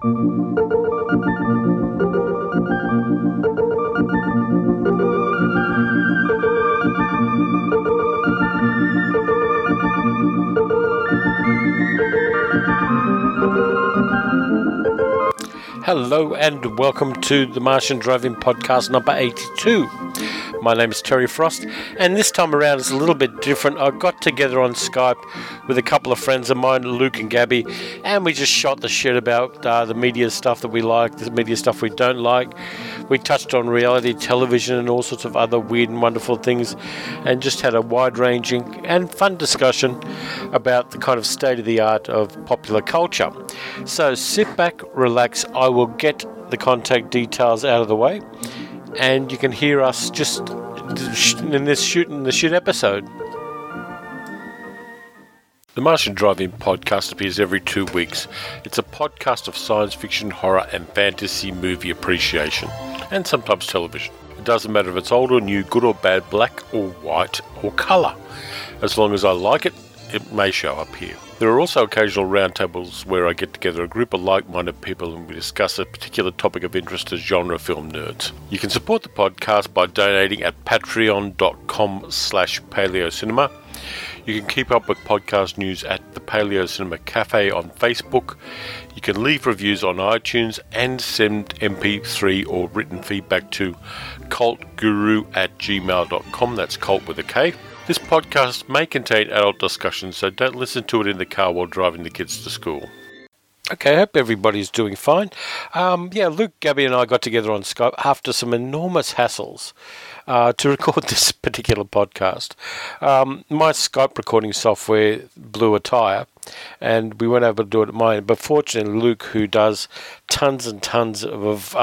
Hello and welcome to the Martian Drive-In podcast number 82. My name is Terry Frost, and this time around it's a little bit different. I got together on Skype with a couple of friends of mine, Luke and Gabby, and we just shot the shit about the media stuff that we like, the media stuff we don't like. We touched on reality television and all sorts of other weird and wonderful things, and just had a wide-ranging and fun discussion about the kind of state-of-the-art of popular culture. So sit back, relax, I will get the contact details out of the way, and you can hear us just in this shooting the shit episode. The Martian Drive-In podcast appears every 2 weeks. It's a podcast of science fiction, horror, and fantasy movie appreciation, and sometimes television. It doesn't matter if it's old or new, good or bad, black or white, or colour. As long as I like it, it may show up here. There are also occasional roundtables where I get together a group of like-minded people and we discuss a particular topic of interest as genre film nerds. You can support the podcast by donating at patreon.com/paleocinema. You can keep up with podcast news at the Paleo Cinema Cafe on Facebook. You can leave reviews on iTunes and send MP3 or written feedback to cultguru@gmail.com. That's cult with a K. This podcast may contain adult discussions, so don't listen to it in the car while driving the kids to school. Okay, I hope everybody's doing fine. Luke, Gabby and I got together on Skype after some enormous hassles to record this particular podcast. My Skype recording software blew a tyre, and we weren't able to do it at mine. But fortunately, Luke, who does tons and tons of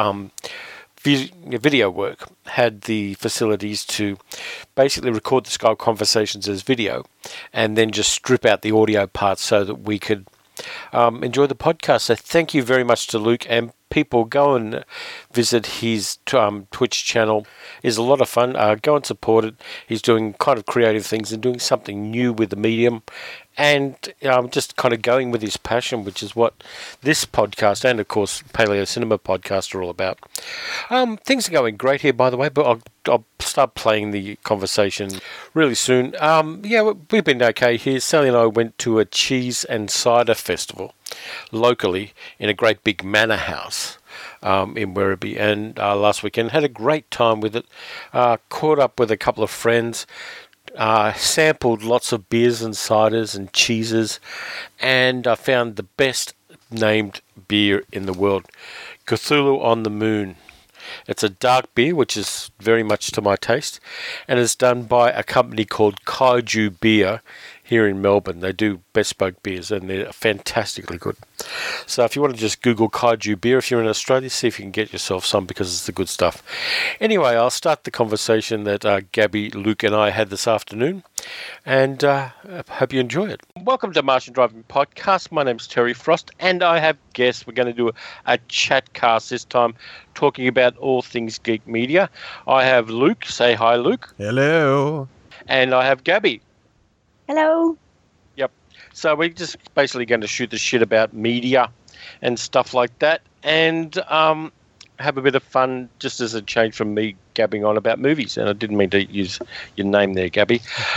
video work, had the facilities to basically record the Skype conversations as video and then just strip out the audio parts so that we could enjoy the podcast. So thank you very much to Luke, and people go and visit his Twitch channel. It's a lot of fun. Go and support it. He's doing kind of creative things and doing something new with the medium, and just kind of going with his passion, which is what this podcast and, of course, Paleo Cinema podcast are all about. Things are going great here, by the way, but I'll start playing the conversation really soon. We've been okay here. Sally and I went to a cheese and cider festival locally in a great big manor house in Werribee, and last weekend had a great time with it. Caught up with a couple of friends, sampled lots of beers and ciders and cheeses, and I found the best named beer in the world, Cthulhu on the Moon. It's a dark beer, which is very much to my taste, and it's done by a company called Kaiju Beer here in Melbourne. They do bespoke beers, and they're fantastically good. So if you want to just Google Kaiju Beer, if you're in Australia, see if you can get yourself some, because it's the good stuff. Anyway, I'll start the conversation that Gabby, Luke, and I had this afternoon, and I hope you enjoy it. Welcome to Martian Driving Podcast. My name's Terry Frost, and I have guests. We're going to do a chat cast this time, talking about all things geek media. I have Luke. Say hi, Luke. Hello. And I have Gabby. Hello. Yep. So we're just basically going to shoot the shit about media and stuff like that, and have a bit of fun, just as a change from me gabbing on about movies. And I didn't mean to use your name there, Gabby.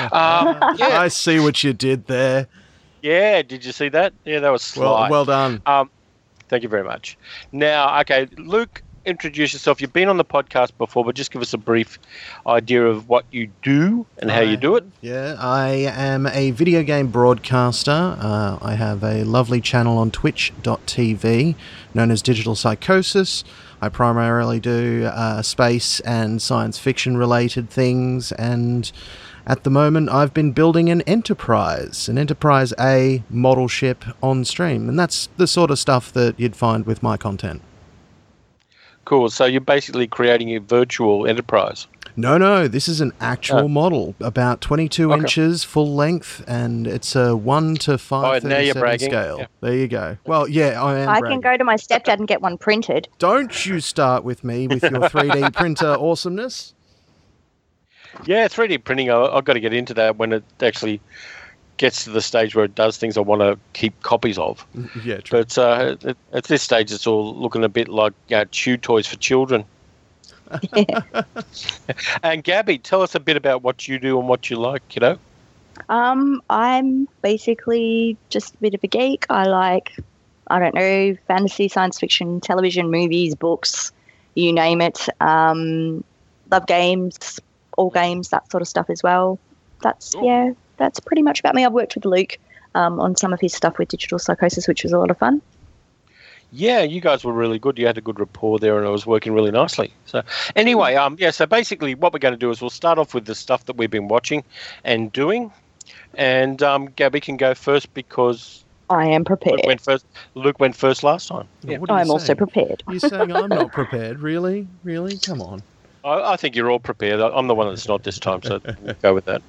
I see what you did there. Yeah, did you see that? Yeah, that was sly. Well done. Thank you very much. Now, okay, Luke, introduce yourself. You've been on the podcast before, but just give us a brief idea of what you do and how you do it. Yeah, I am a video game broadcaster. I have a lovely channel on twitch.tv known as Digital Psychosis. I primarily do space and science fiction related things, and at the moment I've been building an Enterprise A model ship on stream, and that's the sort of stuff that you'd find with my content. Cool. So you're basically creating a virtual Enterprise. No, this is an actual model, about 22 inches full length, and it's a 1 to 537 scale. Yeah. There you go. Well, yeah, I can go to my stepdad and get one printed. Don't you start with me with your 3D printer awesomeness. Yeah, 3D printing, I've got to get into that when it actually gets to the stage where it does things I want to keep copies of. Yeah, true. But at this stage, it's all looking a bit like chew toys for children. And Gabby, tell us a bit about what you do and what you like, kiddo. I'm basically just a bit of a geek. I like, I don't know, fantasy, science fiction, television, movies, books, you name it. Love games, all games, that sort of stuff as well. That's pretty much about me. I've worked with Luke on some of his stuff with Digital Psychosis, which was a lot of fun. Yeah, you guys were really good. You had a good rapport there, and it was working really nicely. So, anyway, so basically, what we're going to do is we'll start off with the stuff that we've been watching and doing, and Gabby can go first because I am prepared. Luke went first last time. Yeah. I'm also prepared. You're saying I'm not prepared? Really? Come on. I think you're all prepared. I'm the one that's not this time, so we'll go with that.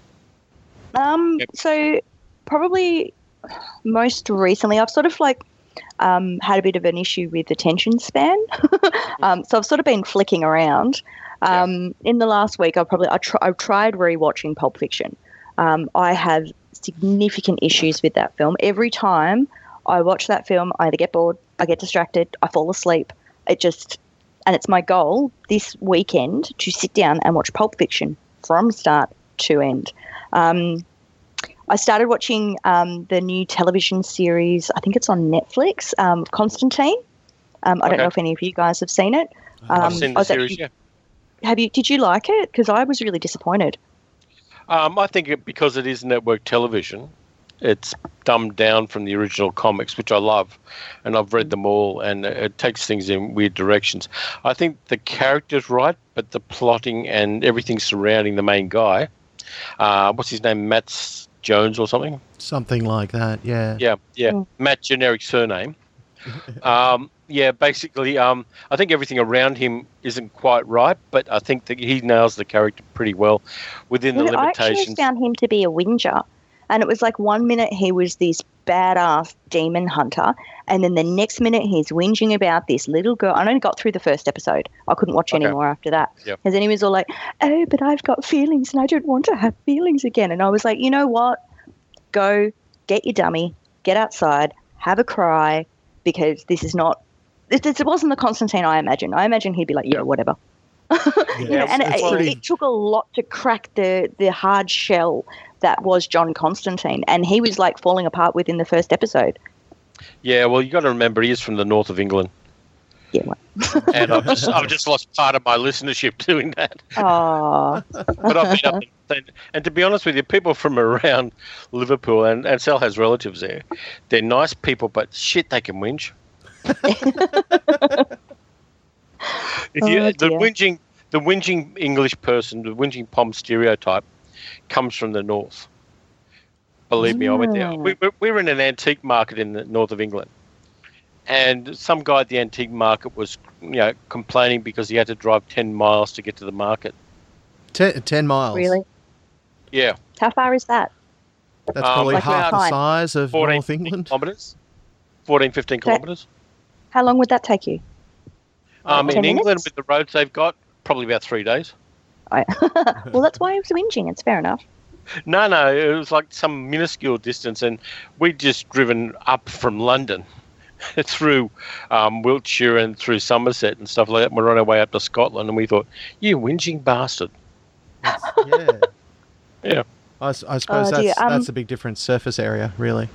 So probably most recently, I've sort of had a bit of an issue with attention span. So I've sort of been flicking around. In the last week, I tried rewatching Pulp Fiction. I have significant issues with that film. Every time I watch that film, I either get bored, I get distracted, I fall asleep. And it's my goal this weekend to sit down and watch Pulp Fiction from start to end. I started watching the new television series, I think it's on Netflix, Constantine. I don't know if any of you guys have seen it. I've seen the series, yeah. Did you like it? Because I was really disappointed. I think because it is network television, it's dumbed down from the original comics, which I love, and I've read them all, and it takes things in weird directions. I think the character's right, but the plotting and everything surrounding the main guy, what's his name, Matt Jones or something? Something like that, yeah. Yeah. Matt, generic surname. Basically, I think everything around him isn't quite right, but I think that he nails the character pretty well within the limitations. I actually found him to be a whinger, and it was like 1 minute he was this badass demon hunter, and then the next minute he's whinging about this little girl. I only got through the first episode. I couldn't watch any more after that. Yep. And then he was all like, oh, but I've got feelings and I don't want to have feelings again. And I was like, you know what? Go get your dummy, get outside, have a cry, because this is not... It wasn't the Constantine I imagined. I imagined he'd be like, yeah, whatever. It took a lot to crack the hard shell that was John Constantine, and he was like falling apart within the first episode. Yeah, well, you got to remember he is from the north of England. Yeah, well. And I've just lost part of my listenership doing that. Oh. But I've been up and to be honest with you, people from around Liverpool, and Sal has relatives there, they're nice people, but shit, they can whinge. The whinging English person, the whinging Pom stereotype, comes from the north. Believe me, I went there. We were in an antique market in the north of England, and some guy at the antique market was, complaining because he had to drive 10 miles to get to the market. 10 miles? Really? Yeah. How far is that? That's probably half the size of 14, North England. 15 kilometres. How long would that take you? In 10 England, minutes? with the roads they've got, probably about 3 days. Well, that's why he was whinging. It's fair enough. No, it was like some minuscule distance, and we'd just driven up from London through Wiltshire and through Somerset and stuff like that. We're on our way up to Scotland, and we thought, you whinging bastard. Yeah. I suppose that's a big difference. Surface area, really.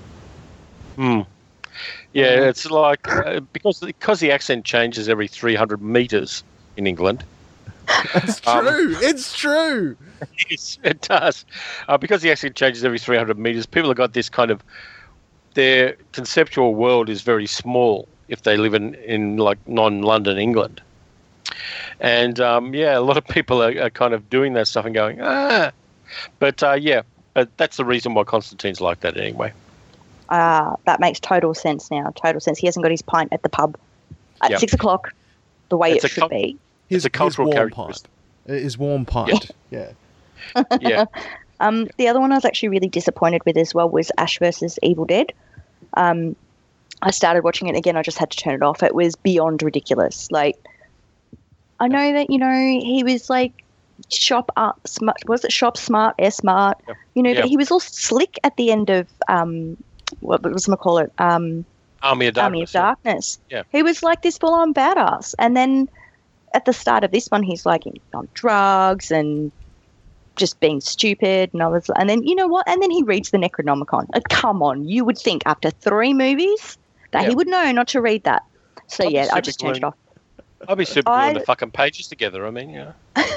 Yeah, it's like because the accent changes every 300 metres in England. It's true. It's true. Yes, it does. Because the accent changes every 300 metres, people have got this kind of... Their conceptual world is very small if they live in like non-London England. And, a lot of people are kind of doing that stuff and going, But that's the reason why Constantine's like that anyway. That makes total sense now. Total sense. He hasn't got his pint at the pub at 6 o'clock the way it should be. It's a cultural characteristic. His warm pint. Yeah. Yeah. The other one I was actually really disappointed with as well was Ash versus Evil Dead. I started watching it again. I just had to turn it off. It was beyond ridiculous. Like, I know that, he was like Shop Up, was it Shop Smart, Air Smart? Yep. You know, Yep. he was all slick at the end of what was I call it? Army of Darkness. Army of Darkness. Yeah. He was like this full-on badass, and then at the start of this one, he's like on drugs and just being stupid, and then you know what? And then he reads the Necronomicon. Come on, you would think after 3 movies that he would know not to read that. So I'd be I just turned it off. I'd be super gluing the fucking pages together. I mean, yeah,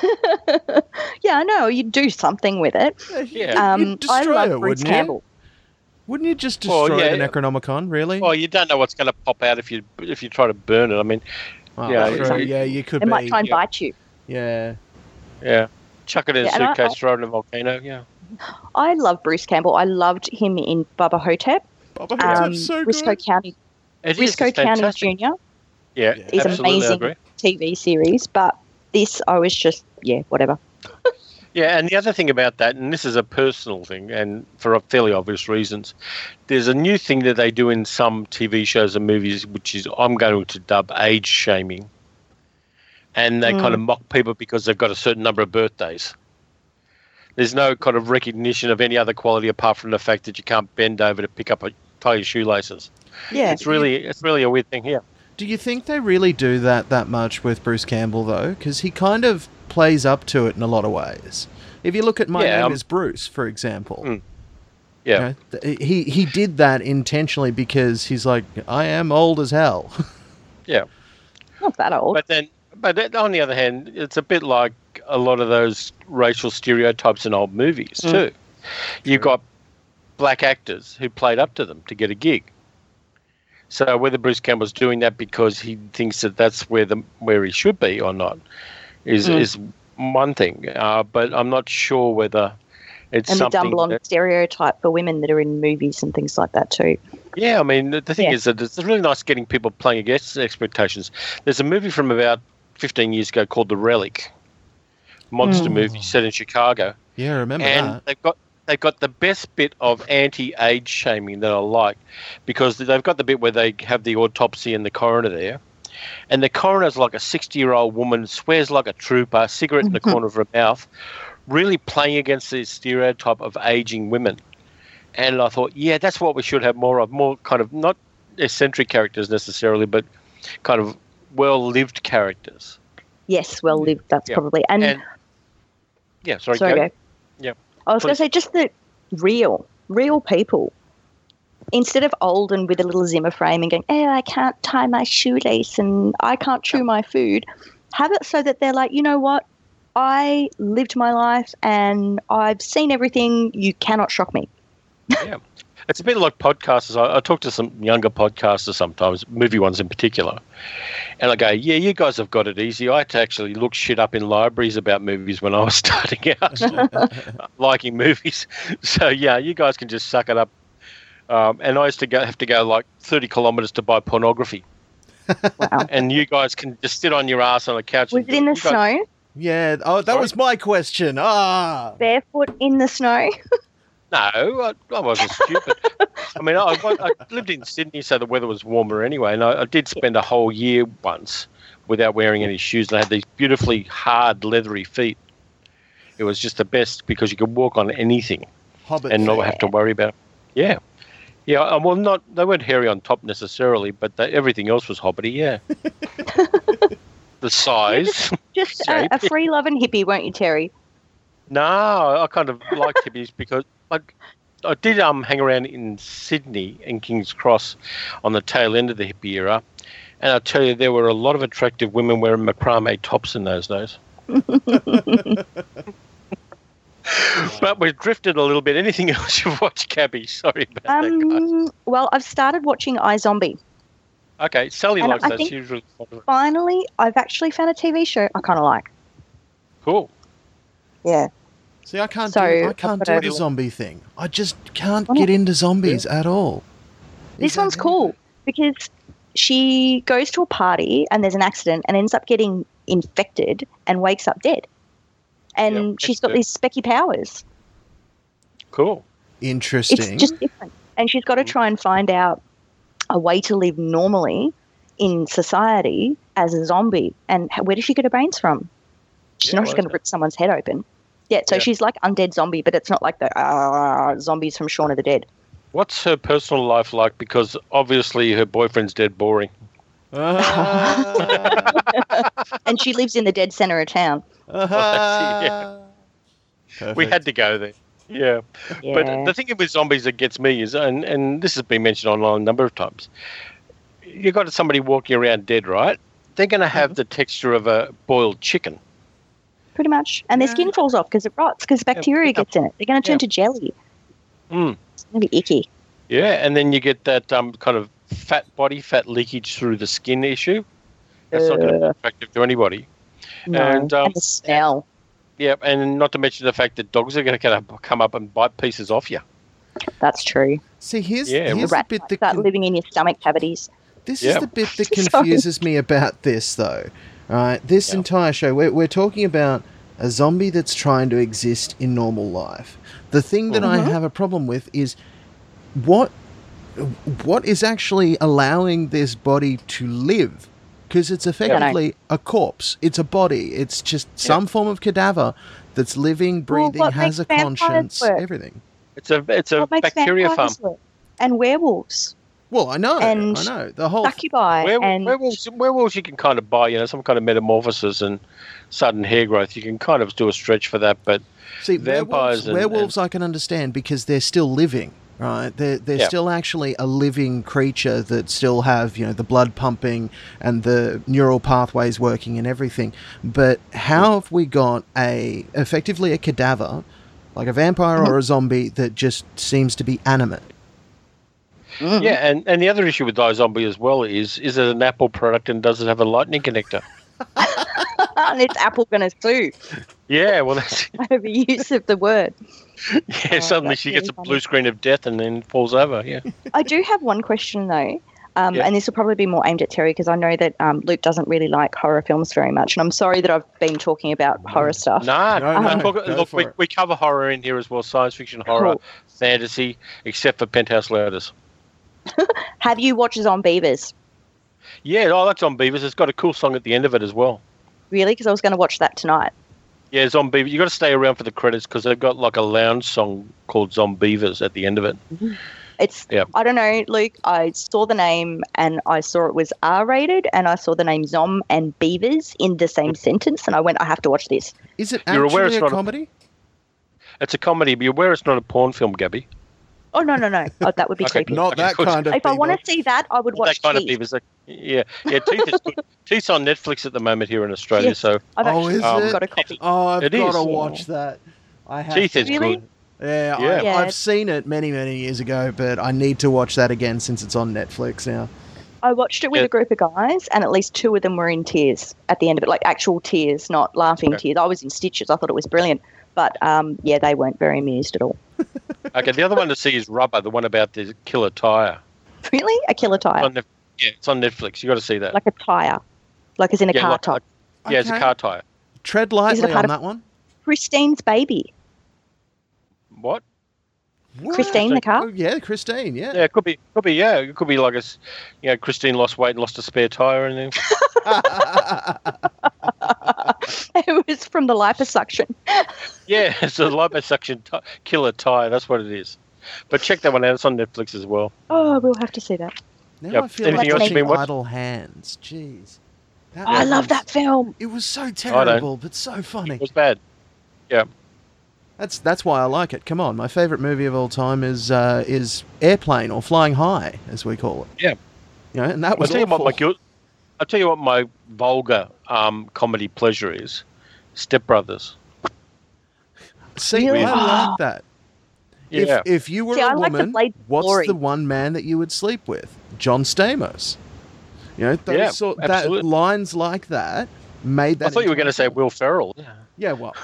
I know. You'd do something with it. Yeah, you'd destroy I love it, Bruce wouldn't Campbell. Wouldn't you just destroy the Necronomicon, really? Well, you don't know what's going to pop out if you try to burn it. I mean, you could. It might try and bite you. Yeah. Yeah. Chuck it in a suitcase, throw it in a volcano. Yeah. I love Bruce Campbell. I loved him in Bubba Hotep. Bubba Hotep's so good. Risco County Jr. Yeah, is amazing TV series, but this I was just whatever. Yeah, and the other thing about that, and this is a personal thing, and for fairly obvious reasons, there's a new thing that they do in some TV shows and movies, which is I'm going to dub age shaming, and they kind of mock people because they've got a certain number of birthdays. There's no kind of recognition of any other quality apart from the fact that you can't bend over to pick up tie your shoelaces. Yeah, it's really a weird thing here. Do you think they really do that much with Bruce Campbell, though? Because he kind of plays up to it in a lot of ways. If you look at My Name is Bruce, for example. Yeah. You know, he did that intentionally because he's like, I am old as hell. Yeah. Not that old. But on the other hand, it's a bit like a lot of those racial stereotypes in old movies, too. You've got black actors who played up to them to get a gig. So whether Bruce Campbell's doing that because he thinks that that's where he should be or not is one thing. But I'm not sure whether it's something. And the dumb blonde stereotype for women that are in movies and things like that too. Yeah, I mean, the thing is that it's really nice getting people playing against expectations. There's a movie from about 15 years ago called The Relic, monster movie set in Chicago. Yeah, I remember and that. They've got the best bit of anti-age shaming that I like, because they've got the bit where they have the autopsy and the coroner there, and the coroner's like a 60-year-old woman, swears like a trooper, cigarette in the corner of her mouth, really playing against the stereotype of aging women. And I thought, yeah, that's what we should have more of, more kind of not eccentric characters necessarily, but kind of well-lived characters. Yes, well-lived, that's probably. And yeah, sorry, go. Yeah. I was going to say just the real people. Instead of old and with a little Zimmer frame and going, I can't tie my shoelace and I can't chew my food, have it so that they're like, you know what? I lived my life and I've seen everything. You cannot shock me. Yeah. It's a bit like podcasters. I talk to some younger podcasters sometimes, movie ones in particular, and I go, yeah, you guys have got it easy. I had to actually look shit up in libraries about movies when I was starting out, liking movies. So, yeah, you guys can just suck it up. And I used to have to go like 30 kilometres to buy pornography. Wow. And you guys can just sit on your ass on a couch. Was it in the snow? Yeah. Oh, that was my question. Barefoot in the snow? No, I wasn't stupid. I mean, I lived in Sydney, so the weather was warmer anyway, and I did spend a whole year once without wearing any shoes, and I had these beautifully hard, leathery feet. It was just the best because you could walk on anything and not have to worry about it. Yeah. Yeah, well, they weren't hairy on top necessarily, but everything else was hobbity, yeah. The size. Just a free-loving hippie, won't you, Terry? No, I kind of liked hippies because I did hang around in Sydney and King's Cross on the tail end of the hippie era, and I'll tell you, there were a lot of attractive women wearing macrame tops in those days. But we've drifted a little bit. Anything else you've watched, Cabby? Sorry about that, guys. Well, I've started watching iZombie. Okay, Sally likes that. She's really fond of it. Finally, I've actually found a TV show I kind of like. Cool. Yeah. See, I can't do the zombie thing. I just can't get into zombies at all. This one's cool because she goes to a party and there's an accident and ends up getting infected and wakes up dead. And she's got these specky powers. Cool. Interesting. It's just different. And she's got to try and find out a way to live normally in society as a zombie. And where does she get her brains from? She's not just going to rip someone's head open. Yeah, so she's like undead zombie, but it's not like the zombies from Shaun of the Dead. What's her personal life like? Because obviously her boyfriend's dead boring. And she lives in the dead centre of town. We had to go there. Yeah. But the thing with zombies that gets me is, and this has been mentioned online a number of times, you got somebody walking around dead, right? They're going to have the texture of a boiled chicken. Pretty much. And their skin falls off because it rots, because bacteria gets in it. They're going to turn to jelly. It's going to be icky. Yeah, and then you get that kind of body fat leakage through the skin issue. That's not going to be attractive to anybody. No. And the smell. Yeah, and not to mention the fact that dogs are going to come up and bite pieces off you. That's true. See, here's the the bit that start living in your stomach cavities. This is the bit that confuses me about this, though. Right, this entire show, we're talking about a zombie that's trying to exist in normal life. The thing that I have a problem with is what is actually allowing this body to live? Because it's effectively a corpse. It's a body. It's just some form of cadaver that's living, breathing, has a conscience, everything. It's a bacteria farm. And werewolves. Well, I know. The whole succubi werewolves you can kind of buy, some kind of metamorphosis and sudden hair growth. You can kind of do a stretch for that, but see, vampires, werewolves I can understand because they're still living, right? They're still actually a living creature that still have the blood pumping and the neural pathways working and everything. But how have we got effectively a cadaver, like a vampire or a zombie, that just seems to be animate? Yeah, and the other issue with iZombie as well is it an Apple product and does it have a lightning connector? And it's Apple going to sue. Yeah, well, that's overuse of the word. Yeah, suddenly she gets a blue screen of death and then falls over. Yeah. I do have one question though, and this will probably be more aimed at Terry because I know that Luke doesn't really like horror films very much, and I'm sorry that I've been talking about horror stuff. Look, we cover horror in here as well, science fiction, horror, fantasy, except for Penthouse Louders. Have you watched Zombievers? Yeah, I like Zombievers. It's got a cool song at the end of it as well. Really? Because I was going to watch that tonight. Yeah, Zombievers. You got to stay around for the credits because they've got like a lounge song called Zombievers at the end of it. It's I don't know, Luke. I saw the name and I saw it was R-rated, and I saw the name Zom and Beavers in the same sentence, and I went, I have to watch this. Is it actually a comedy? It's a comedy, but you're aware it's not a porn film, Gabby. Oh, no. Oh, that would be creepy. Not that kind of If I want to see that, I would watch that kind of Beavers. Yeah, Teeth is good. Teeth's on Netflix at the moment here in Australia. Yes, so I've actually got a copy. Oh, I've got to watch that. I have. Teeth is good. Yeah, I've seen it many, many years ago, but I need to watch that again since it's on Netflix now. I watched it with a group of guys, and at least two of them were in tears at the end of it, like actual tears, not laughing tears. I was in stitches. I thought it was brilliant. But, they weren't very amused at all. Okay, the other one to see is Rubber, the one about the killer tyre. Really? A killer tyre? It's on Netflix. You got to see that. Like a tyre? Like as in a car tyre? Yeah, it's a car tyre. Tread lightly on that one. Christine's Baby. What? Christine the car? Oh, yeah, Christine, yeah. Yeah, it could be, yeah. It could be like Christine lost weight and lost a spare tyre and then... It was from the liposuction. Yeah, it's a liposuction killer tyre. That's what it is. But check that one out. It's on Netflix as well. Oh, we'll have to see that. Now I feel like watching Idle Hands. Jeez. I love that film. It was so terrible, but so funny. It was bad. Yeah. That's why I like it. Come on, my favourite movie of all time is Airplane, or Flying High, as we call it. Yeah. And that was awful. I'll tell you what my vulgar comedy pleasure is. Step Brothers. See, really? I like that. Yeah. If you were a woman, what's the one man that you would sleep with? John Stamos. That lines like that made that. I thought you were going to say Will Ferrell. Yeah, well.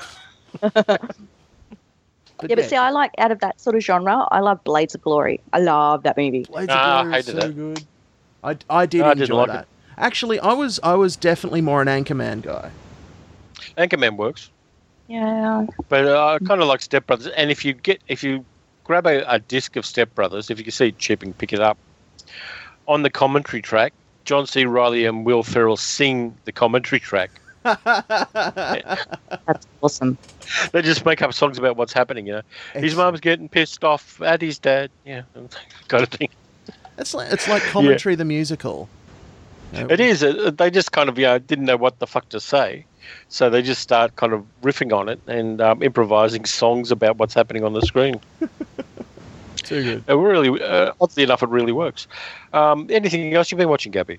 But see, I like, out of that sort of genre, I love Blades of Glory. I love that movie. Blades of Glory is so good. I did enjoy that. Actually, I was definitely more an Anchorman guy. Anchorman works. Yeah. But I kind of like Step Brothers. And if you grab a disc of Step Brothers, if you can see it cheap and pick it up, on the commentary track, John C. Reilly and Will Ferrell sing the commentary track. That's awesome. They just make up songs about what's happening, His Excellent. mum's getting pissed off at his dad, kind of thing. It's like Commentary the musical. It is. They just kind of, didn't know what the fuck to say. So they just start kind of riffing on it and improvising songs about what's happening on the screen. Too good. It really, oddly enough, it really works. Anything else you've been watching, Gabby?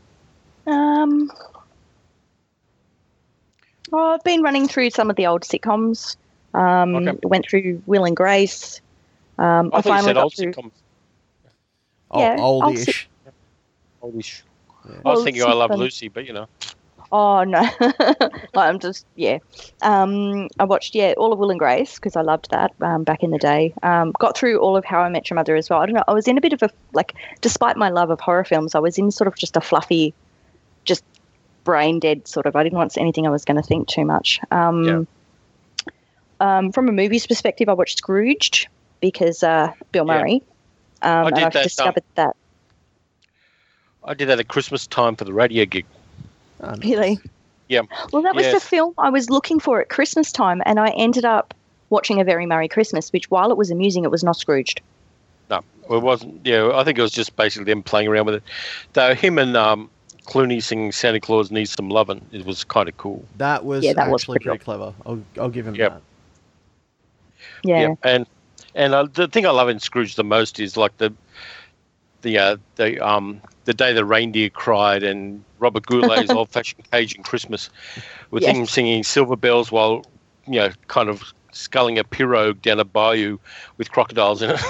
I've been running through some of the old sitcoms. Went through Will and Grace. I thought you said old through... sitcoms. Yeah, oldish. Oldish. Yeah. I was thinking I Love sitcom. Lucy, but Oh, no. I'm just, I watched, all of Will and Grace because I loved that back in the day. Got through all of How I Met Your Mother as well. I don't know. I was in a bit of a, despite my love of horror films, I was in sort of just a fluffy, just brain dead sort of. I didn't want anything I was going to think too much. From a movies perspective, I watched Scrooged because Bill Murray. And I've discovered that. I did that at Christmas time for the radio gig. Oh, nice. Really? Yeah. Well, that was the film I was looking for at Christmas time, and I ended up watching A Very Merry Christmas, which, while it was amusing, it was not Scrooged. No, it wasn't. Yeah, I think it was just basically them playing around with it. Though him and Clooney singing Santa Claus Needs Some Lovin', it was kind of cool. That was actually pretty clever. I'll give him that. Yeah. And the thing I love in Scrooge the most is like the day the reindeer cried and Robert Goulet's old-fashioned Cajun Christmas with him singing Silver Bells while kind of sculling a pirogue down a bayou with crocodiles in it.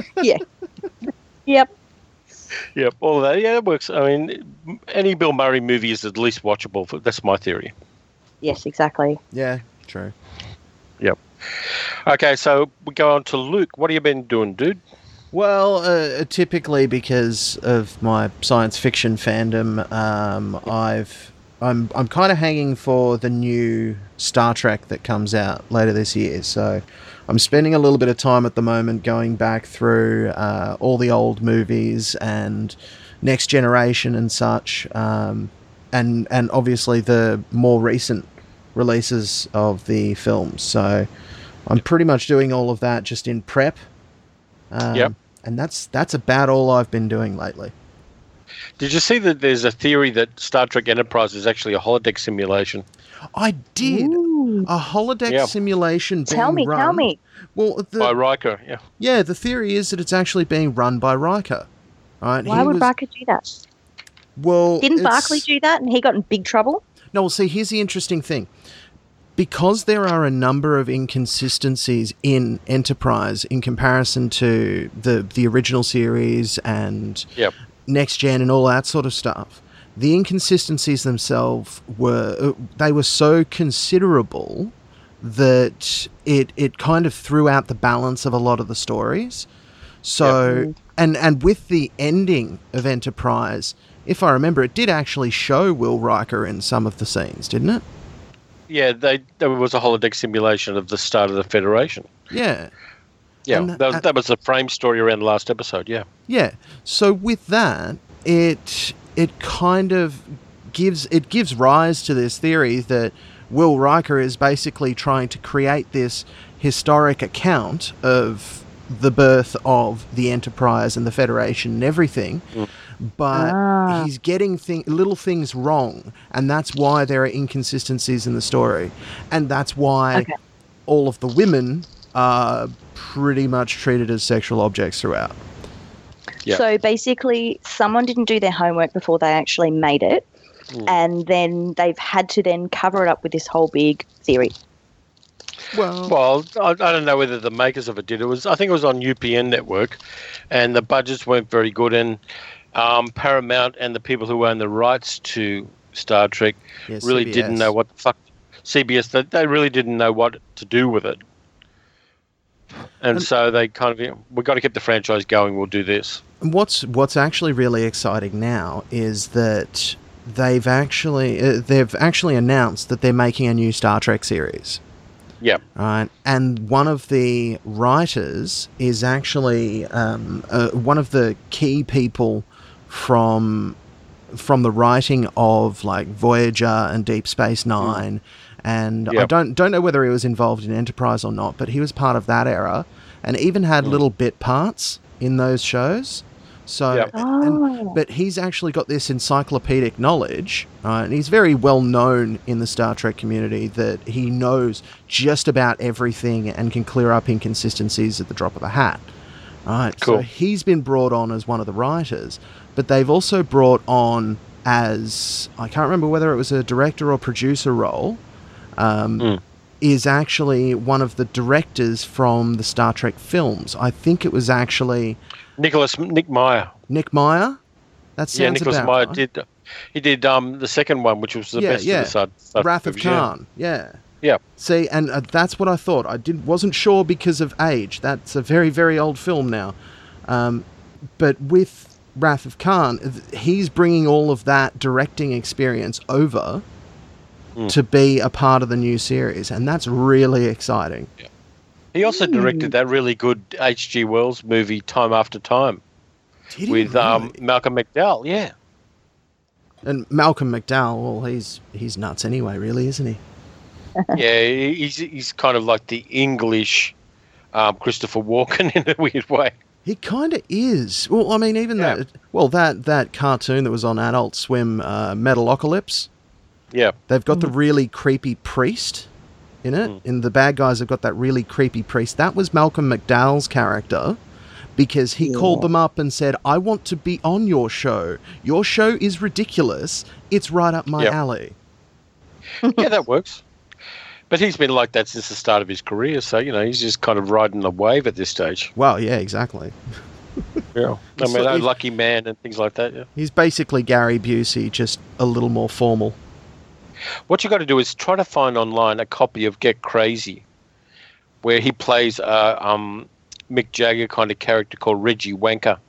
Yep. Yep, all of that. Yeah, it works. I mean, any Bill Murray movie is at least watchable. That's my theory. Yes, exactly. Yeah, true. Yep. Okay, so we go on to Luke. What have you been doing, dude? Well, typically because of my science fiction fandom, I'm kind of hanging for the new Star Trek that comes out later this year. So I'm spending a little bit of time at the moment going back through all the old movies and Next Generation and such, and obviously the more recent releases of the films. So I'm pretty much doing all of that just in prep. And that's about all I've been doing lately. Did you see that there's a theory that Star Trek Enterprise is actually a holodeck simulation? I did. Ooh. A holodeck simulation being Tell me. Well, By Riker, Yeah, the theory is that it's actually being run by Riker. Right? Why would Riker do that? Well, didn't Barclay do that and he got in big trouble? No, well, see, here's the interesting thing. Because there are a number of inconsistencies in Enterprise in comparison to the original series and Next Gen and all that sort of stuff, the inconsistencies themselves were so considerable that it kind of threw out the balance of a lot of the stories. So and with the ending of Enterprise, if I remember, it did actually show Will Riker in some of the scenes, didn't it? Yeah, there was a holodeck simulation of the start of the Federation. Yeah. Yeah, that was the frame story around the last episode, yeah. Yeah. So with that, it kind of gives rise to this theory that Will Riker is basically trying to create this historic account of the birth of the Enterprise and the Federation and everything. But he's getting little things wrong, and that's why there are inconsistencies in the story, and that's why all of the women are pretty much treated as sexual objects throughout. Yeah. So basically, someone didn't do their homework before they actually made it, and then they've had to then cover it up with this whole big theory. Well, I don't know whether the makers of it did. I think it was on UPN network, and the budgets weren't very good, and Paramount and the people who own the rights to Star Trek really CBS. didn't know what the fuck CBS. They really didn't know what to do with it, and so they kind of we've got to keep the franchise going. We'll do this. What's actually really exciting now is that they've actually announced that they're making a new Star Trek series. Yeah. Right, and one of the writers is actually one of the key people from from the writing of like Voyager and Deep Space Nine, and I don't know whether he was involved in Enterprise or not, but he was part of that era, and even had little bit parts in those shows. So, but he's actually got this encyclopedic knowledge, and he's very well known in the Star Trek community that he knows just about everything and can clear up inconsistencies at the drop of a hat. Right, cool. So he's been brought on as one of the writers, but they've also brought on as, I can't remember whether it was a director or producer role, is actually one of the directors from the Star Trek films. I think it was actually... Nick Meyer. Nick Meyer? That sounds Nicholas about Meyer right. did. He did the second one, which was the best of the Star Wrath of movies, Khan. Yeah. Yeah. See, and that's what I thought. Wasn't sure because of age. That's a very, very old film now. But with Wrath of Khan, he's bringing all of that directing experience over to be a part of the new series, and that's really exciting. Yeah. He also directed that really good H.G. Wells movie, Time After Time, with Malcolm McDowell. Yeah. And Malcolm McDowell, well, he's nuts anyway, really, isn't he? Yeah, he's kind of like the English Christopher Walken in a weird way. He kind of is. Well, I mean, even that cartoon that was on Adult Swim, Metalocalypse. Yeah. They've got the really creepy priest in it. And the bad guys have got that really creepy priest. That was Malcolm McDowell's character, because he called them up and said, I want to be on your show. Your show is ridiculous. It's right up my alley. Yeah, that works. But he's been like that since the start of his career, so, he's just kind of riding the wave at this stage. Well, yeah, exactly. Yeah. I mean, Lucky Man and things like that, yeah. He's basically Gary Busey, just a little more formal. What you got to do is try to find online a copy of Get Crazy, where he plays a Mick Jagger kind of character called Reggie Wanker.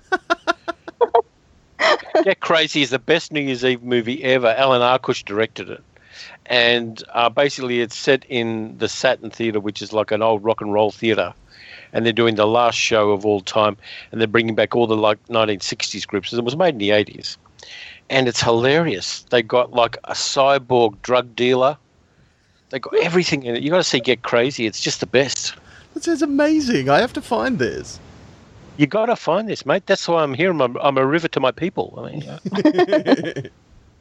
Get Crazy is the best New Year's Eve movie ever. Alan Arkush directed it. And basically it's set in the Saturn Theatre, which is like an old rock and roll theatre. And they're doing the last show of all time. And they're bringing back all the 1960s groups. It was made in the 80s. And it's hilarious. They got like a cyborg drug dealer. They got everything in it. You got to see Get Crazy. It's just the best. This is amazing. I have to find this. You got to find this, mate. That's why I'm here. I'm a river to my people. I mean,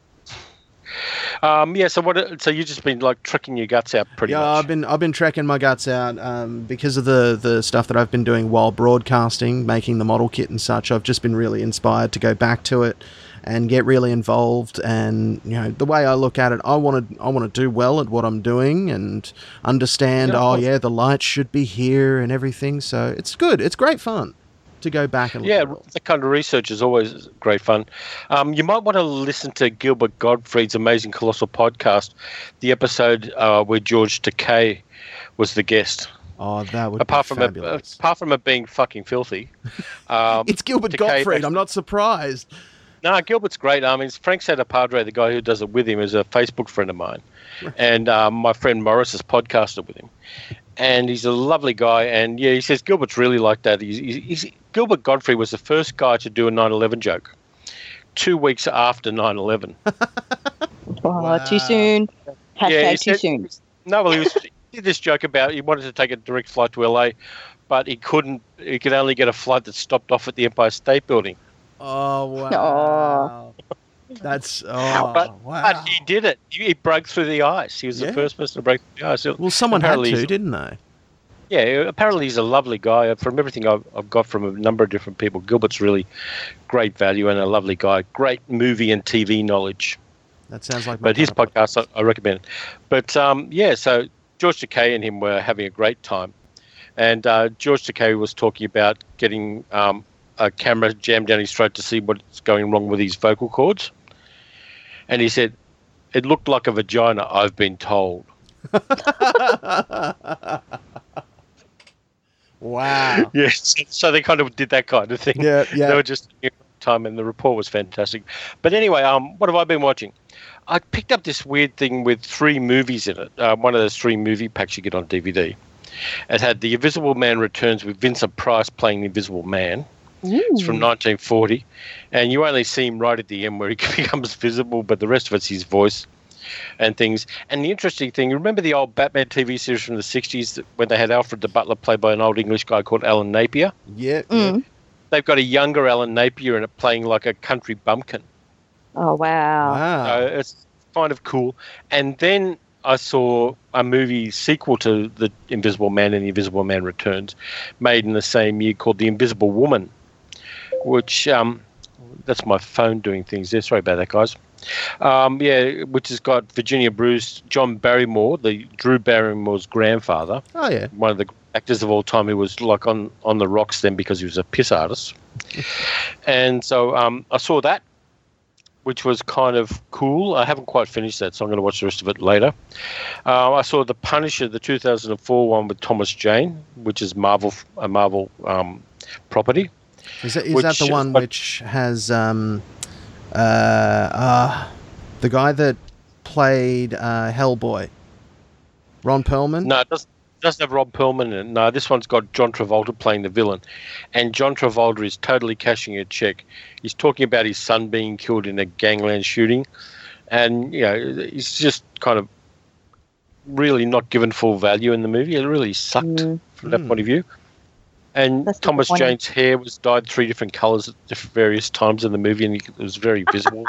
So you've just been like trekking your guts out pretty much. Yeah, I've been trekking my guts out because of the stuff that I've been doing while broadcasting, making the model kit and such. I've just been really inspired to go back to it and get really involved. And the way I look at it, I want to do well at what I'm doing and understand. The lights should be here and everything. So it's good. It's great fun to go back and look at it. That kind of research is always great fun. You might want to listen to Gilbert Gottfried's Amazing Colossal podcast, the episode where George Takei was the guest. Oh, that would be fabulous. Apart from it being fucking filthy. It's Gilbert Gottfried. I'm not surprised. No, Gilbert's great. Frank Santa-Padre, the guy who does it with him, is a Facebook friend of mine. And my friend Morris has podcasted with him. And he's a lovely guy. And, he says Gilbert's really like that. Gilbert Gottfried was the first guy to do a 9/11 joke 2 weeks after 9/11. Wow. Too soon. Hashtag too soon. No, well, he did this joke about he wanted to take a direct flight to LA, but he couldn't. He could only get a flight that stopped off at the Empire State Building. Oh, wow. That's wow. But he did it. He broke through the ice. He was the first person to break through the ice. Well, someone had to, didn't they? Yeah, apparently he's a lovely guy. From everything I've got from a number of different people, Gilbert's really great value and a lovely guy. Great movie and TV knowledge. That sounds like. But his podcast, I recommend. But so George Takei and him were having a great time, and George Takei was talking about getting a camera jammed down his throat to see what's going wrong with his vocal cords, and he said, "It looked like a vagina, I've been told." Wow. Yes. So they kind of did that kind of thing. Yeah. They were just time, and the report was fantastic. But anyway, what have I been watching? I picked up this weird thing with 3 movies in it. One of those 3 movie packs you get on DVD. It had The Invisible Man Returns with Vincent Price playing the Invisible Man. It's from 1940, and you only see him right at the end where he becomes visible, but the rest of it's his voice and things. And the interesting thing, remember the old Batman TV series from the 60s when they had Alfred the Butler played by an old English guy called Alan Napier? Yeah. They've got a younger Alan Napier in it playing like a country bumpkin. Oh, wow. So it's kind of cool. And then I saw a movie sequel to The Invisible Man and The Invisible Man Returns, made in the same year, called The Invisible Woman, which, that's my phone doing things there. Sorry about that, guys. Which has got Virginia Bruce, John Barrymore, the Drew Barrymore's grandfather. Oh, yeah. One of the actors of all time who was like on the rocks then because he was a piss artist. And so I saw that, which was kind of cool. I haven't quite finished that, so I'm going to watch the rest of it later. I saw The Punisher, the 2004 one with Thomas Jane, which is a Marvel property. Is that the one which has the guy that played Hellboy, Ron Perlman? No, it doesn't have Ron Perlman in it. No, this one's got John Travolta playing the villain. And John Travolta is totally cashing a check. He's talking about his son being killed in a gangland shooting. And, he's just kind of really not given full value in the movie. It really sucked from that point of view. And that's Thomas Jane's hair was dyed 3 different colours at various times in the movie, and it was very visible.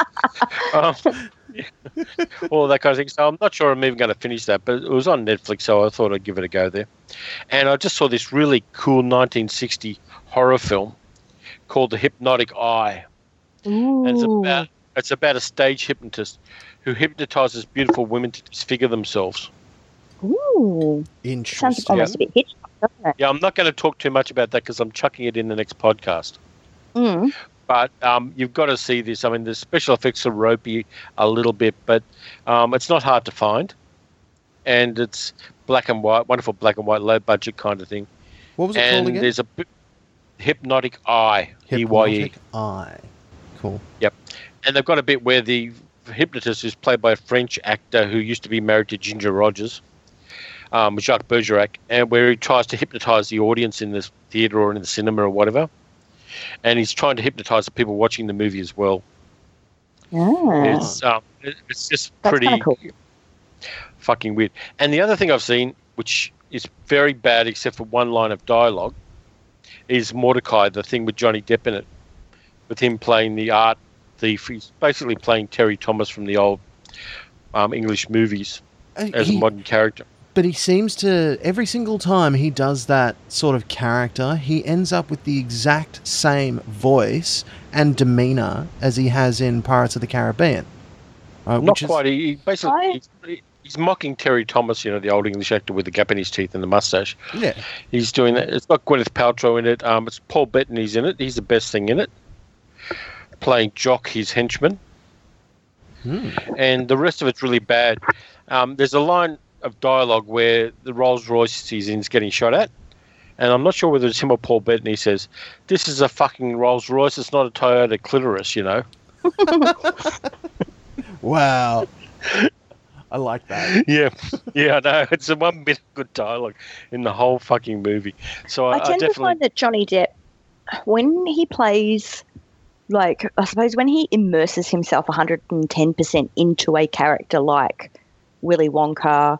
All that kind of thing. So I'm not sure I'm even going to finish that, but it was on Netflix, so I thought I'd give it a go there. And I just saw this really cool 1960 horror film called The Hypnotic Eye. Ooh. And it's about a stage hypnotist who hypnotizes beautiful women to disfigure themselves. Ooh. Interesting. Sounds almost a bit Hitchcock, doesn't it? Yeah, I'm not going to talk too much about that because I'm chucking it in the next podcast. But you've got to see this. I mean, the special effects are ropey a little bit, but it's not hard to find. And it's black and white, wonderful black and white, low budget kind of thing. What was it called again? There's a Hypnotic Eye. Hypnotic Eye. Cool. Yep. And they've got a bit where the hypnotist is played by a French actor who used to be married to Ginger Rogers, Jacques Bergerac, and where he tries to hypnotize the audience in this theatre or in the cinema or whatever. And he's trying to hypnotize the people watching the movie as well. It's just That's pretty cool. fucking weird. And the other thing I've seen, which is very bad except for one line of dialogue, is Mordecai, the thing with Johnny Depp in it, with him playing the art thief. He's basically playing Terry Thomas from the old English movies as a modern character. But he seems to, every single time he does that sort of character, he ends up with the exact same voice and demeanour as he has in Pirates of the Caribbean. Not quite. He basically he's mocking Terry Thomas, the old English actor with the gap in his teeth and the mustache. Yeah. He's doing that. It's got Gwyneth Paltrow in it. It's Paul Bettany's in it. He's the best thing in it. Playing Jock, his henchman. And the rest of it's really bad. There's a line of dialogue where the Rolls Royce he's in is getting shot at, and I'm not sure whether it's him or Paul Bettany says, "This is a fucking Rolls Royce. It's not a Toyota Clitoris," Wow. I like that. Yeah, I know. It's the one bit of good dialogue in the whole fucking movie. So I tend to find that Johnny Depp, when he plays, like, I suppose when he immerses himself 110% into a character like Willy Wonka,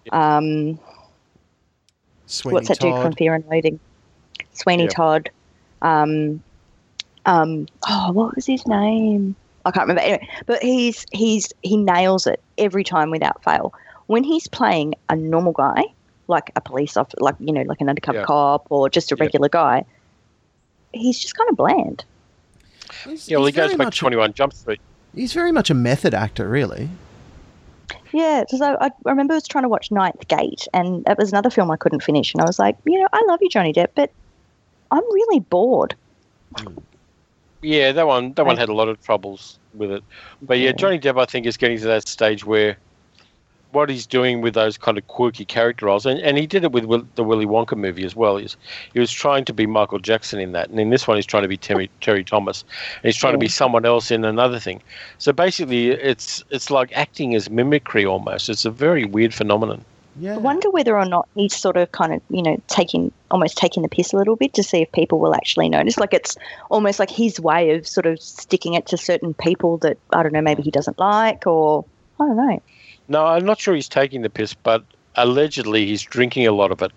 what's that dude from Fear and Loathing? Sweeney Todd. What was his name? I can't remember. Anyway, but he nails it every time without fail. When he's playing a normal guy, like a police officer, like an undercover cop or just a regular guy, he's just kind of bland. He goes back to 21 Jump Street. He's very much a method actor, really. Yeah, so I remember I was trying to watch Ninth Gate, and it was another film I couldn't finish, and I was like, I love you, Johnny Depp, but I'm really bored. Yeah, that one had a lot of troubles with it. But yeah, Johnny Depp, I think, is getting to that stage where what he's doing with those kind of quirky character roles, and he did it with the Willy Wonka movie as well. He was trying to be Michael Jackson in that, and in this one he's trying to be Terry Thomas, and he's trying to be someone else in another thing. So basically, it's like acting as mimicry almost. It's a very weird phenomenon. Yeah. I wonder whether or not he's sort of kind of taking almost taking the piss a little bit to see if people will actually notice. Like it's almost like his way of sort of sticking it to certain people that, I don't know, maybe he doesn't like, or I don't know. No, I'm not sure he's taking the piss, but allegedly he's drinking a lot of it.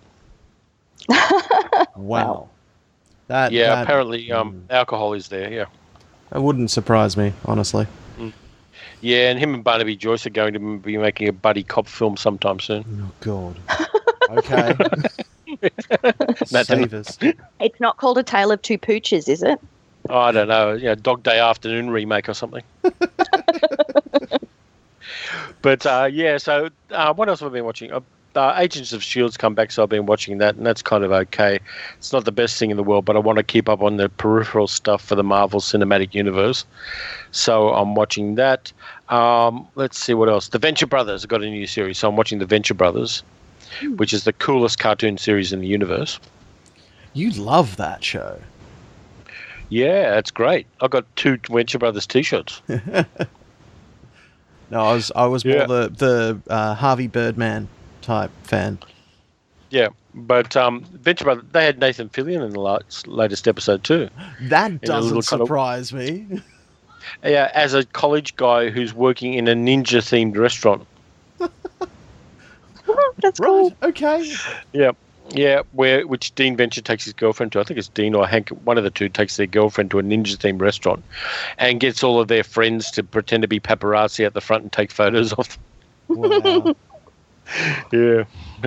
Wow. Apparently alcohol is there, yeah. That wouldn't surprise me, honestly. Yeah, and him and Barnaby Joyce are going to be making a buddy cop film sometime soon. Oh, God. Okay. Save us. It's not called A Tale of Two Pooches, is it? Oh, I don't know. Dog Day Afternoon remake or something. But, so what else have I been watching? Agents of S.H.I.E.L.D.'s come back, so I've been watching that, and that's kind of okay. It's not the best thing in the world, but I want to keep up on the peripheral stuff for the Marvel Cinematic Universe. So I'm watching that. Let's see what else. The Venture Brothers have got a new series, so I'm watching The Venture Brothers, which is the coolest cartoon series in the universe. You love that show. Yeah, it's great. I've got 2 Venture Brothers t-shirts. No, I was more the Harvey Birdman type fan. Yeah, but Venture Brothers, they had Nathan Fillion in the latest episode too. That doesn't surprise me. Yeah, as a college guy who's working in a ninja-themed restaurant. That's cool. Okay. Yeah, which Dean Venture takes his girlfriend to. I think it's Dean or Hank. One of the two takes their girlfriend to a ninja-themed restaurant, and gets all of their friends to pretend to be paparazzi at the front and take photos of them. Wow. Yeah,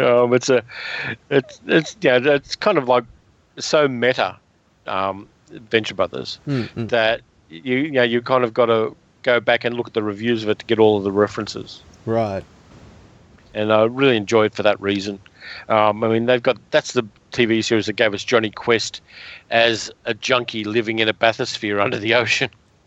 it's kind of like so meta, Venture Brothers, that you kind of got to go back and look at the reviews of it to get all of the references. Right. And I really enjoy it for that reason. That's the TV series that gave us Johnny Quest as a junkie living in a bathysphere under the ocean.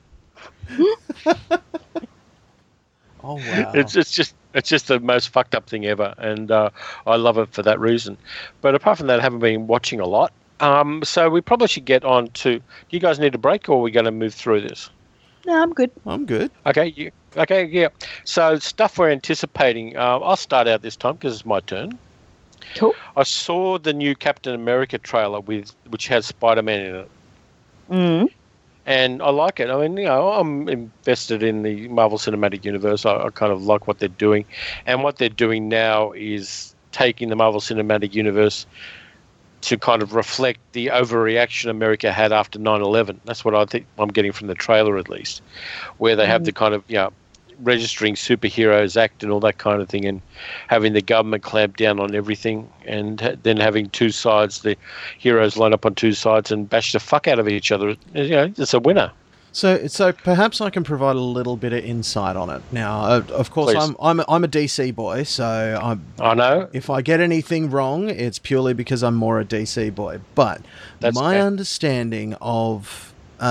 Oh wow! It's just the most fucked up thing ever, and I love it for that reason. But apart from that, I haven't been watching a lot. So we probably should get on to. Do you guys need a break, or are we going to move through this? No, I'm good. I'm good. Okay. Yeah. So stuff we're anticipating. I'll start out this time because it's my turn. Cool. I saw the new Captain America trailer which has Spider-Man in it. Mm. And I like it. I mean, I'm invested in the Marvel Cinematic Universe. I kind of like what they're doing. And what they're doing now is taking the Marvel Cinematic Universe to kind of reflect the overreaction America had after 9/11. That's what I think I'm getting from the trailer, at least, where they have the kind of, registering superheroes act and all that kind of thing, and having the government clamp down on everything, and then having two sides, the heroes line up on two sides and bash the fuck out of each other. It's a winner. So perhaps I can provide a little bit of insight on it. Now, of course, Please. I'm a DC boy, so I know. If I get anything wrong, it's purely because I'm more a DC boy. But That's my fair. understanding of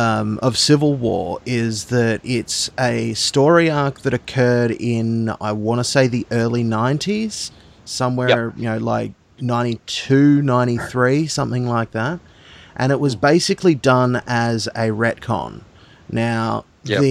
Civil War is that it's a story arc that occurred in, I want to say, the early 90s, somewhere, like 92, 93, something like that. And it was basically done as a retcon. Now,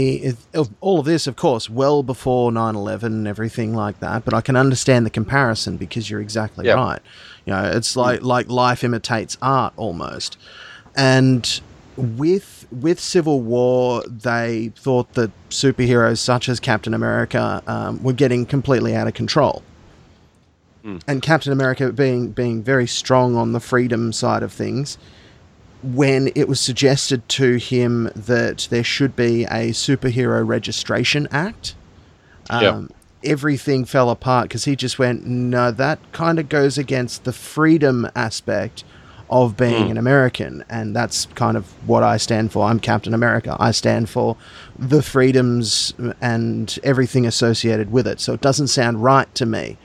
all of this, of course, well before 9/11 and everything like that, but I can understand the comparison because you're exactly right. It's like life imitates art almost. And with Civil War, they thought that superheroes such as Captain America were getting completely out of control. And Captain America being very strong on the freedom side of things, when it was suggested to him that there should be a superhero registration act, everything fell apart because he just went, no, that kind of goes against the freedom aspect of being an American, and that's kind of what I stand for. I'm Captain America. I stand for the freedoms and everything associated with it, so it doesn't sound right to me.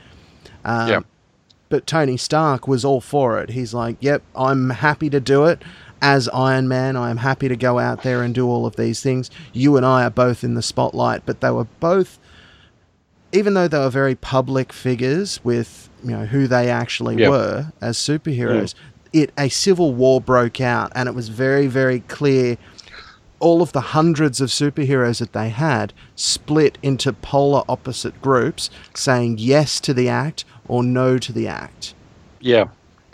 But Tony Stark was all for it. He's like, yep, I'm happy to do it. As Iron Man, I am happy to go out there and do all of these things. You and I are both in the spotlight, but they were both, even though they were very public figures with who they actually were as superheroes, a civil war broke out, and it was very, very clear. All of the hundreds of superheroes that they had split into polar opposite groups, saying yes to the act or no to the act. Yeah.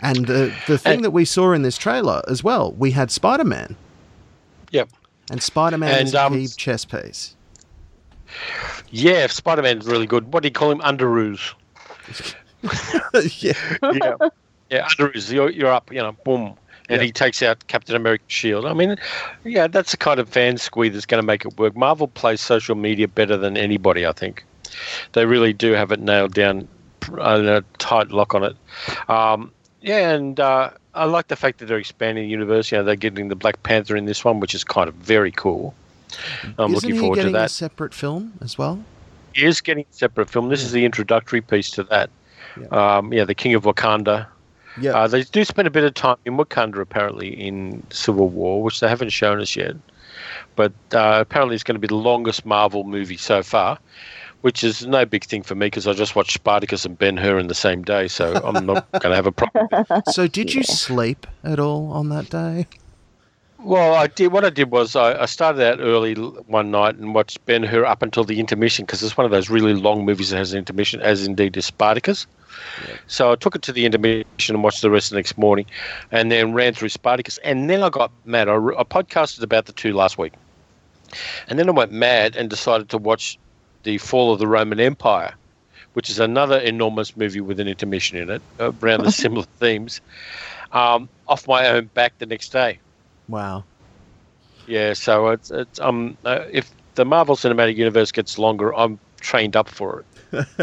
And the thing that we saw in this trailer as well, we had Spider-Man. Yep. And Spider-Man is a key chess piece. Yeah, Spider-Man's really good. What do you call him? Underoos. Yeah. Yeah, Underoos. You're up, boom. And he takes out Captain America's shield. I mean, yeah, that's the kind of fan squeeze that's going to make it work. Marvel plays social media better than anybody, I think. They really do have it nailed down, a tight lock on it. And I like the fact that they're expanding the universe. They're getting the Black Panther in this one, which is kind of very cool. I'm looking forward to that. Isn't he getting a separate film as well? He is getting a separate film. This is the introductory piece to that. The King of Wakanda. Yeah. They do spend a bit of time in Wakanda, apparently, in Civil War, which they haven't shown us yet. But apparently it's going to be the longest Marvel movie so far, which is no big thing for me because I just watched Spartacus and Ben-Hur in the same day, so I'm not going to have a problem. So did you sleep at all on that day? Well, I did. What I did was I started out early one night and watched Ben-Hur up until the intermission because it's one of those really long movies that has an intermission, as indeed is Spartacus. Yeah. So I took it to the intermission and watched the rest the next morning and then ran through Spartacus. And then I got mad. I podcasted about the two last week. And then I went mad and decided to watch The Fall of the Roman Empire, which is another enormous movie with an intermission in it, around the similar themes, off my own back the next day. Wow. Yeah, so it's if the Marvel Cinematic Universe gets longer, I'm trained up for it.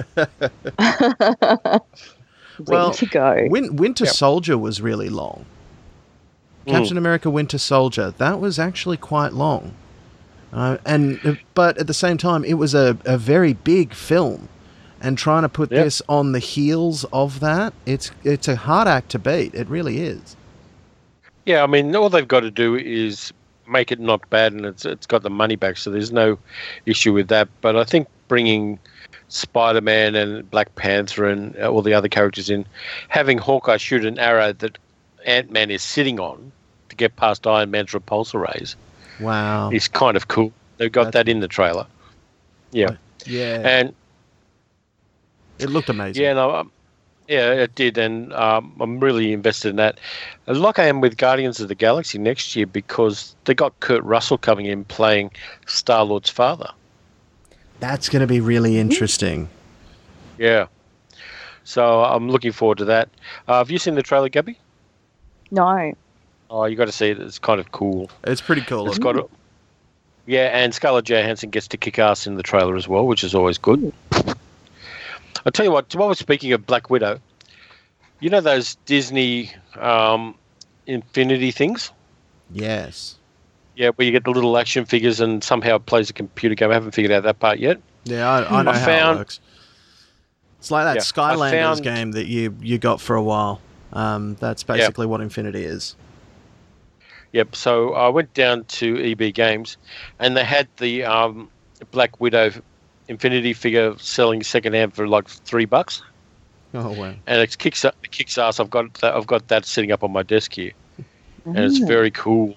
Well, to go. Winter Soldier was really long. Captain America Winter Soldier, that was actually quite long. But at the same time, it was a very big film. And trying to put this on the heels of that, it's a hard act to beat. It really is. Yeah, I mean, all they've got to do is make it not bad, and it's got the money back, so there's no issue with that. But I think bringing Spider-Man and Black Panther and all the other characters in, having Hawkeye shoot an arrow that Ant-Man is sitting on to get past Iron Man's repulsor rays. Wow. Is kind of cool. They've got that in the trailer. Yeah. Yeah. And it looked amazing. Yeah, it did, and I'm really invested in that. Like I am with Guardians of the Galaxy next year because they got Kurt Russell coming in playing Star-Lord's father. That's going to be really interesting. Yeah. So I'm looking forward to that. Have you seen the trailer, Gabby? No. Oh, you got to see it. It's kind of cool. It's pretty cool. It's got and Scarlett Johansson gets to kick ass in the trailer as well, which is always good. I'll tell you what, while we're speaking of Black Widow, you know those Disney Infinity things? Yes. Yeah, where you get the little action figures and somehow it plays a computer game. I haven't figured out that part yet. Yeah, I know how it works. It's like that Skylanders game that you got for a while. That's basically what Infinity is. Yep, so I went down to EB Games and they had the Black Widow Infinity figure selling secondhand for like $3. Oh wow! And it kicks ass. I've got that sitting up on my desk here, and it's very cool.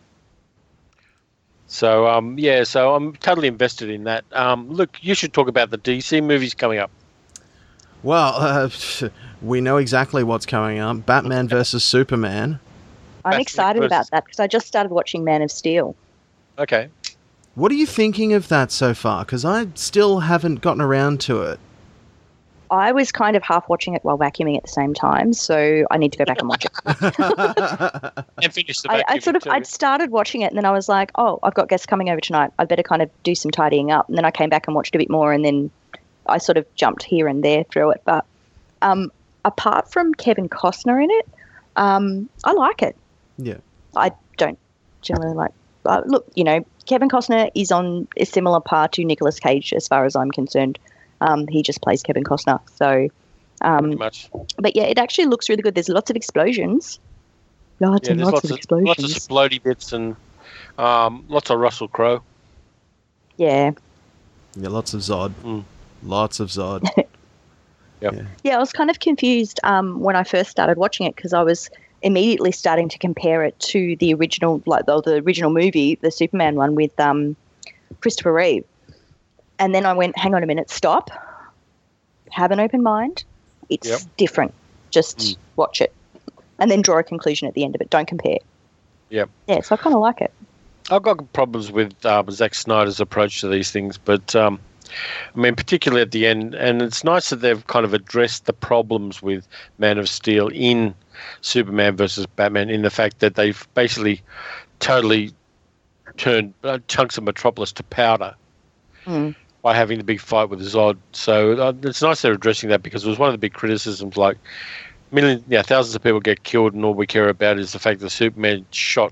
So so I'm totally invested in that. Look, you should talk about the DC movies coming up. Well, we know exactly what's coming up. Batman versus Superman. I'm excited about that because I just started watching Man of Steel. Okay. What are you thinking of that so far? Because I still haven't gotten around to it. I was kind of half watching it while vacuuming at the same time, so I need to go back and watch it. And finish the vacuuming. I'd started watching it, and then I was like, oh, I've got guests coming over tonight. I better kind of do some tidying up. And then I came back and watched a bit more, and then I sort of jumped here and there through it. But apart from Kevin Costner in it, I like it. Yeah. I don't generally like... look, Kevin Costner is on a similar par to Nicolas Cage as far as I'm concerned. He just plays Kevin Costner. So, pretty much. But yeah, it actually looks really good. There's lots of explosions. Lots of explosions. Lots of explodey bits and lots of Russell Crowe. Yeah. Yeah, lots of Zod. Lots of Zod. Yep. Yeah, I was kind of confused when I first started watching it because I was immediately starting to compare it to the original, the original movie, the Superman one with Christopher Reeve. And then I went, hang on a minute, stop. Have an open mind. It's different. Just watch it. and then draw a conclusion at the end of it. Don't compare. Yep. Yeah, so I kind of like it. I've got problems with Zack Snyder's approach to these things, but I mean, particularly at the end, and it's nice that they've kind of addressed the problems with Man of Steel in Superman versus Batman, in the fact that they've basically totally turned chunks of Metropolis to powder by having the big fight with Zod. So it's nice they're addressing that, because it was one of the big criticisms, like thousands of people get killed and all we care about is the fact that Superman shot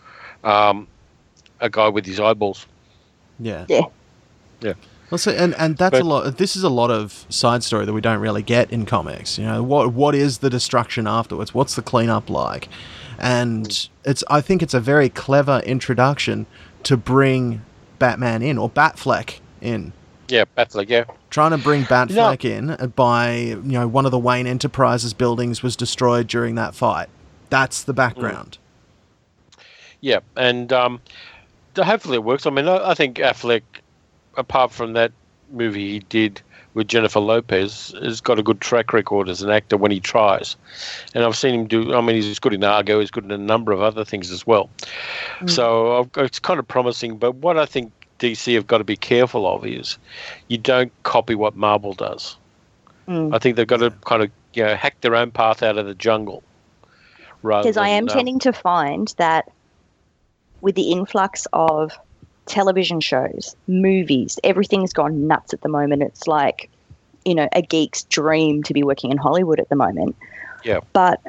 a guy with his eyeballs. Yeah. Yeah. Well, so, and that's a lot. This is a lot of side story that we don't really get in comics. You know, what is the destruction afterwards? What's the cleanup like? And I think it's a very clever introduction to bring Batman in, or Batfleck in. Yeah, Batfleck. Yeah. Trying to bring Batfleck in by, one of the Wayne Enterprises buildings was destroyed during that fight. That's the background. Yeah, and hopefully it works. I mean, I think Affleck, apart from that movie he did with Jennifer Lopez, has got a good track record as an actor when he tries. And I've seen him do, I mean, he's good in Argo, he's good in a number of other things as well. So it's kind of promising. But what I think DC have got to be careful of is you don't copy what Marvel does. I think they've got to kind of hack their own path out of the jungle. Because I am tending to find that with the influx of television shows, movies, everything's gone nuts at the moment. It's like, a geek's dream to be working in Hollywood at the moment. Yeah. But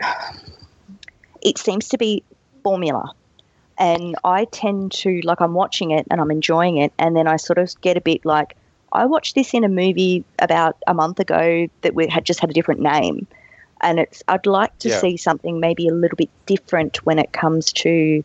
it seems to be formula. And I tend to, I'm watching it and I'm enjoying it, and then I sort of get a bit like, I watched this in a movie about a month ago that had just had a different name. And I'd like to see something maybe a little bit different when it comes to,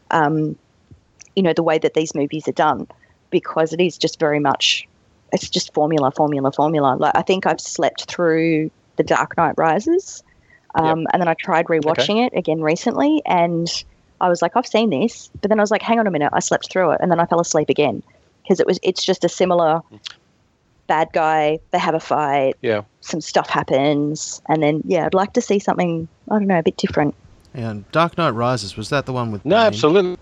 the way that these movies are done, because it is just very much, it's just formula. Like, I think I've slept through The Dark Knight Rises, and then I tried rewatching it again recently, and I was like, I've seen this, but then I was like, hang on a minute, I slept through it, and then I fell asleep again, because it's just a similar bad guy, they have a fight, some stuff happens, and then I'd like to see something, I don't know, a bit different. And Dark Knight Rises, was that the one with No, Bane? absolutely.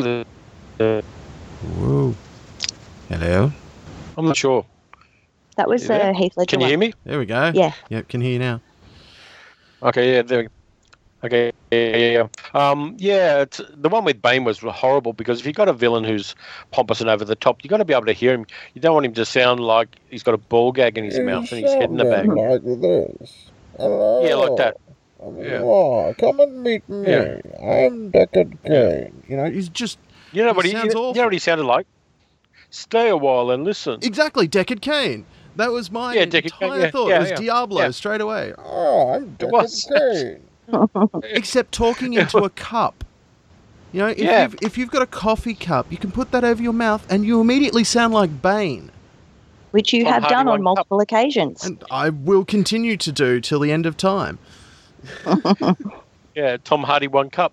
Whoa. Hello? I'm not sure. That was Heath Ledger. Can you hear me? There we go. Yeah. Yep, can hear you now. Okay, yeah, there we go. Okay, yeah. It's, the one with Bane was horrible, because if you've got a villain who's pompous and over the top, you've got to be able to hear him. You don't want him to sound like he's got a ball gag in his mouth and his head in the bag. Like this. Hello. Yeah, like that. Oh, come and meet me. I'm Deckard Cain. He's just... You know what he sounded like? Stay a while and listen. Exactly, Deckard Cain. That was my entire thought. It was Diablo straight away. Oh, I'm Deckard Cain. Except talking into a cup. If you've got a coffee cup, you can put that over your mouth and you immediately sound like Bane. Which you have done on multiple occasions. And I will continue to do till the end of time. Yeah, Tom Hardy 1 cup.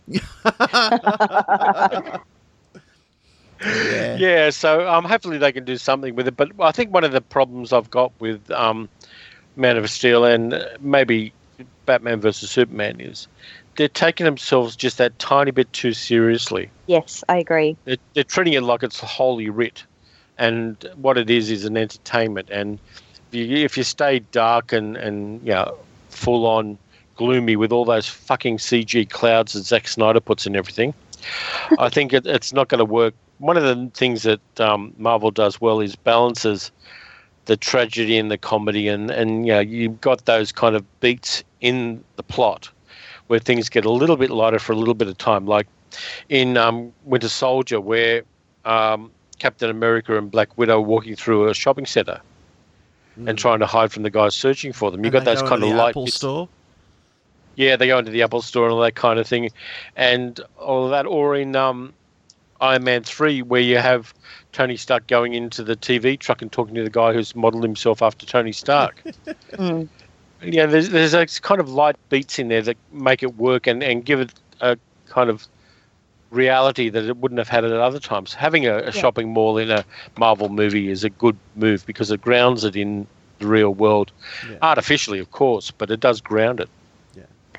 Yeah, so hopefully they can do something with it. But I think one of the problems I've got with Man of Steel and maybe Batman versus Superman is they're taking themselves just that tiny bit too seriously. Yes, I agree. They're treating it like it's holy writ, and what it is an entertainment. And if you stay dark and full on gloomy with all those fucking CG clouds that Zack Snyder puts in everything, I think it's not going to work. One of the things that Marvel does well is balances the tragedy and the comedy, and you've got those kind of beats in the plot where things get a little bit lighter for a little bit of time, like in Winter Soldier, where Captain America and Black Widow are walking through a shopping centre and trying to hide from the guys searching for them. You've got those kind of light Apple store. Yeah, they go into the Apple store and all that kind of thing, and all of that. Or in Iron Man 3, where you have Tony Stark going into the TV truck and talking to the guy who's modelled himself after Tony Stark. Yeah, there's those kind of light beats in there that make it work and give it a kind of reality that it wouldn't have had at other times. Having a shopping mall in a Marvel movie is a good move because it grounds it in the real world. Artificially, of course, but it does ground it.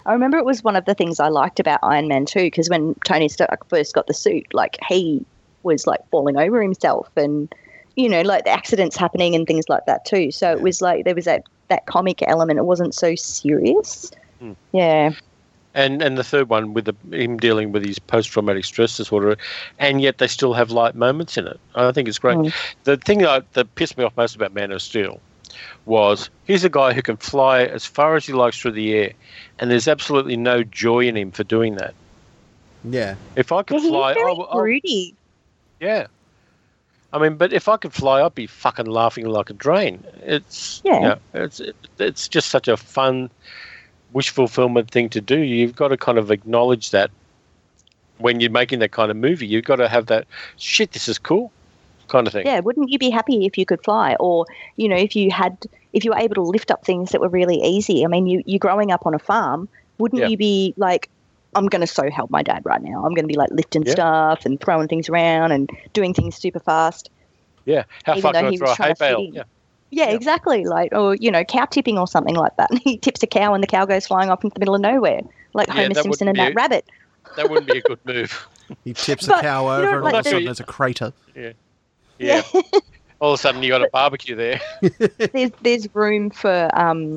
I remember it was one of the things I liked about Iron Man 2, because when Tony Stark first got the suit, like, he was, like, falling over himself and, you know, like, the accidents happening and things like that too. So it was like there was that comic element. It wasn't so serious. Yeah. And the third one with him dealing with his post-traumatic stress disorder, and yet they still have light moments in it. I think it's great. The thing that pissed me off most about Man of Steel was he's a guy who can fly as far as he likes through the air, and there's absolutely no joy in him for doing that. Yeah. If I could fly, he's very broody. Yeah. I mean, but if I could fly, I'd be fucking laughing like a drain. It's it's just such a fun wish fulfillment thing to do. You've got to kind of acknowledge that when you're making that kind of movie. You've got to have that shit. This is cool kind of thing. Yeah, wouldn't you be happy if you could fly, or you know, if you were able to lift up things that were really easy? I mean, you growing up on a farm, wouldn't you be like, I'm going to so help my dad right now. I'm going to be like lifting stuff and throwing things around and doing things super fast. Yeah, how far can I throw a hay bale? Yeah, exactly. Like, or you know, cow tipping or something like that. And he tips a cow and the cow goes flying off into the middle of nowhere, like Homer Simpson and that rabbit. That wouldn't be a good move. He tips a cow over, and all of a sudden there's a crater. Yeah. All of a sudden you got a barbecue there. There's room for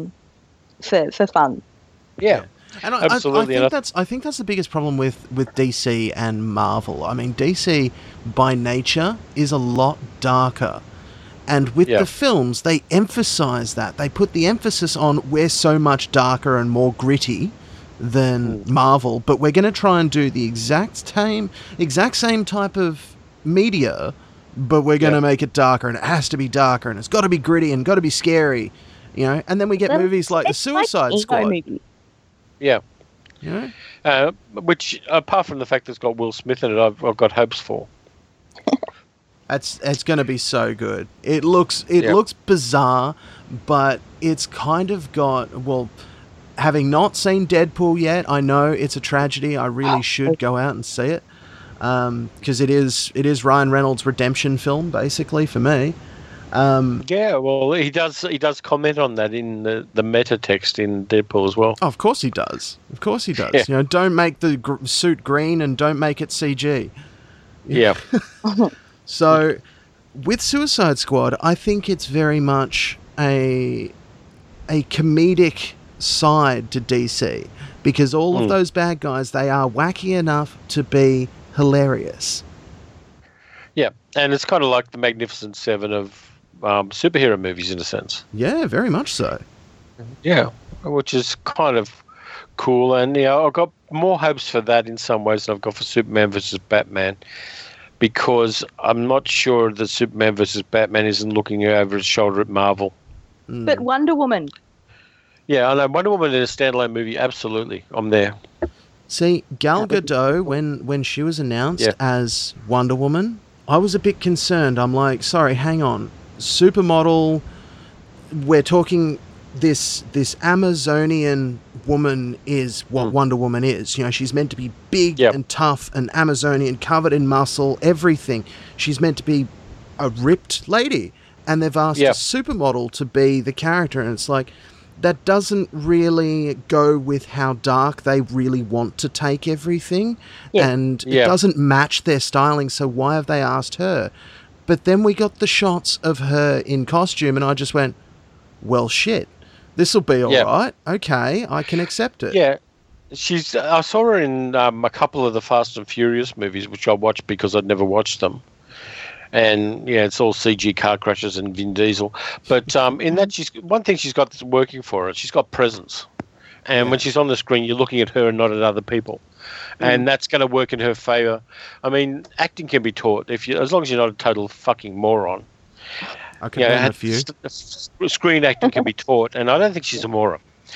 fun. Yeah. And absolutely. I think that's the biggest problem with DC and Marvel. I mean, DC by nature is a lot darker. And with the films, they emphasize that. They put the emphasis on we're so much darker and more gritty than Marvel, but we're going to try and do the exact same type of media, but we're going to make it darker, and it has to be darker, and it's got to be gritty and got to be scary, you know. And then we get movies like the Suicide Squad. Movie. Yeah. You know? Which, apart from the fact that it's got Will Smith in it, I've got hopes for. It's going to be so good. It looks bizarre, but it's kind of got, well, having not seen Deadpool yet, I know it's a tragedy. I really should go out and see it, because it is Ryan Reynolds' redemption film, basically, for me. Yeah, well, he does comment on that in the meta text in Deadpool as well. Oh, of course he does. Yeah. You know, don't make the suit green and don't make it CG. Yeah. So, with Suicide Squad, I think it's very much a comedic side to DC, because all of those bad guys, they are wacky enough to be hilarious. Yeah, and it's kind of like the Magnificent Seven of superhero movies in a sense. Yeah, very much so. Yeah, which is kind of cool, and I've got more hopes for that in some ways than I've got for Superman versus Batman, because I'm not sure that Superman versus Batman isn't looking over his shoulder at Marvel. But Wonder Woman. Yeah, I know. Wonder Woman in a standalone movie, absolutely. I'm there. See, Gal Gadot, when she was announced as Wonder Woman, I was a bit concerned. I'm like, sorry, hang on. Supermodel, we're talking this Amazonian woman is what Wonder Woman is. You know, she's meant to be big and tough and Amazonian, covered in muscle, everything. She's meant to be a ripped lady. And they've asked a supermodel to be the character. And it's like, that doesn't really go with how dark they really want to take everything. Yeah. And it doesn't match their styling. So why have they asked her? But then we got the shots of her in costume and I just went, well, shit. This will be all right. Okay, I can accept it. Yeah, I saw her in a couple of the Fast and Furious movies, which I watched because I'd never watched them. And it's all CG car crashes and Vin Diesel. But in that, one thing she's got that's working for her. She's got presence, and when she's on the screen, you're looking at her and not at other people, and that's going to work in her favor. I mean, acting can be taught as long as you're not a total fucking moron. I can name a few. Screen acting can be taught, and I don't think she's a moron.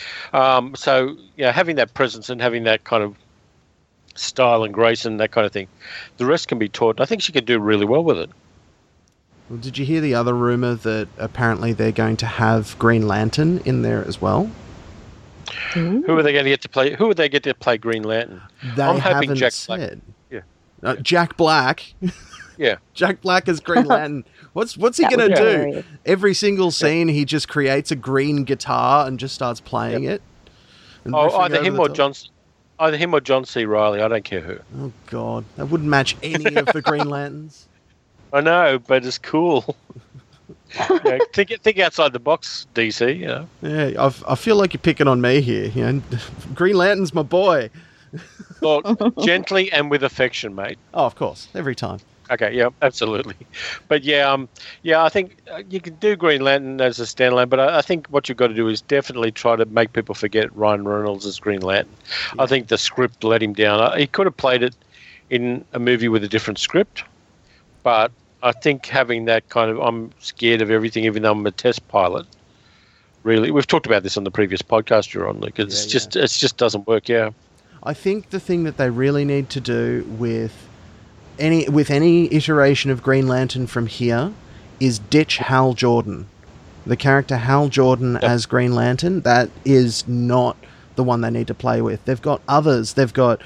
So, having that presence and having that kind of style and grace and that kind of thing, the rest can be taught. I think she could do really well with it. Well, did you hear the other rumor that apparently they're going to have Green Lantern in there as well? Who are they going to get to play? Who would they get to play Green Lantern? I'm hoping Jack said. Black. Yeah, Jack Black. Yeah, Jack Black as Green Lantern. What's he going to do? Every single scene, he just creates a green guitar and just starts playing it. and Oh, riffing either over him the or top. Either him or John C. Riley. I don't care who. Oh God, that wouldn't match any of the Green Lanterns. I know, but it's cool. Think outside the box, DC. You know. Yeah, I feel like you're picking on me here. You know, Green Lantern's my boy. Look, gently and with affection, mate. Oh, of course, every time. Okay, yeah, absolutely. But I think you can do Green Lantern as a standalone, but I think what you've got to do is definitely try to make people forget Ryan Reynolds as Green Lantern. Yeah. I think the script let him down. He could have played it in a movie with a different script, but I think having that kind of I'm scared of everything, even though I'm a test pilot. Really, we've talked about this on the previous podcast you're on, Luke. It just doesn't work. Yeah, I think the thing that they really need to do with any iteration of Green Lantern from here is ditch Hal Jordan. The character Hal Jordan as Green Lantern, that is not the one they need to play with. They've got others. They've got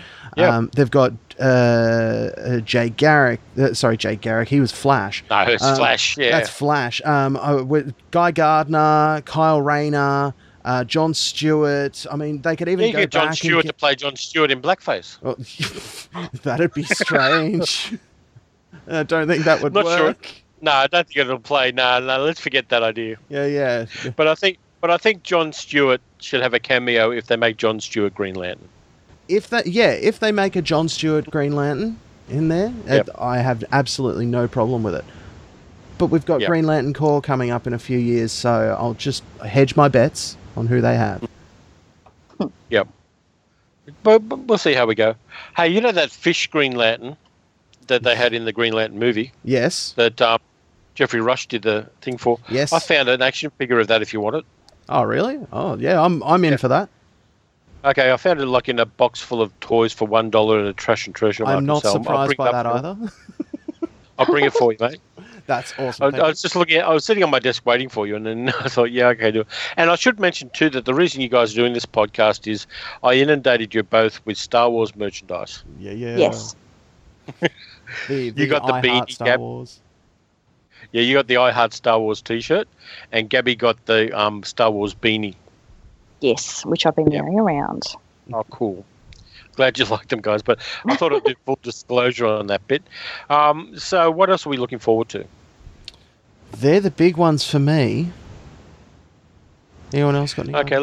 Jay Garrick. Jay Garrick. He was Flash. No, it's Flash. Yeah, that's Flash. With Guy Gardner, Kyle Rayner, Jon Stewart. I mean, they could even go get Jon back Stewart to play Jon Stewart in blackface. Well, that'd be strange. I don't think that would Not work. Sure. No, I don't think it'll play. No, let's forget that idea. Yeah. But I think Jon Stewart should have a cameo if they make Jon Stewart Green Lantern. If they make a Jon Stewart Green Lantern in there, I have absolutely no problem with it. But we've got Green Lantern Corps coming up in a few years, so I'll just hedge my bets on who they have. Yep. But we'll see how we go. Hey, you know that fish Green Lantern that they had in the Green Lantern movie? Yes. That Jeffrey Rush did the thing for? Yes. I found an action figure of that if you want it. Oh, really? Oh, yeah, I'm in for that. Okay, I found it like in a box full of toys for $1 in a trash and treasure market. I'm not surprised by that either. I'll bring it for you, mate. That's awesome. I was just looking I was sitting on my desk waiting for you, and then I thought, yeah, okay, do it. And I should mention, too, that the reason you guys are doing this podcast is I inundated you both with Star Wars merchandise. Yeah. Yes. You got the beanie, Star Gab. Wars. Yeah, you got the I Heart Star Wars t-shirt, and Gabby got the Star Wars beanie. Yes, which I've been wearing around. Oh, cool. Glad you liked them, guys, but I thought I'd do full disclosure on that bit. So what else are we looking forward to? They're the big ones for me. Anyone else got any? Okay,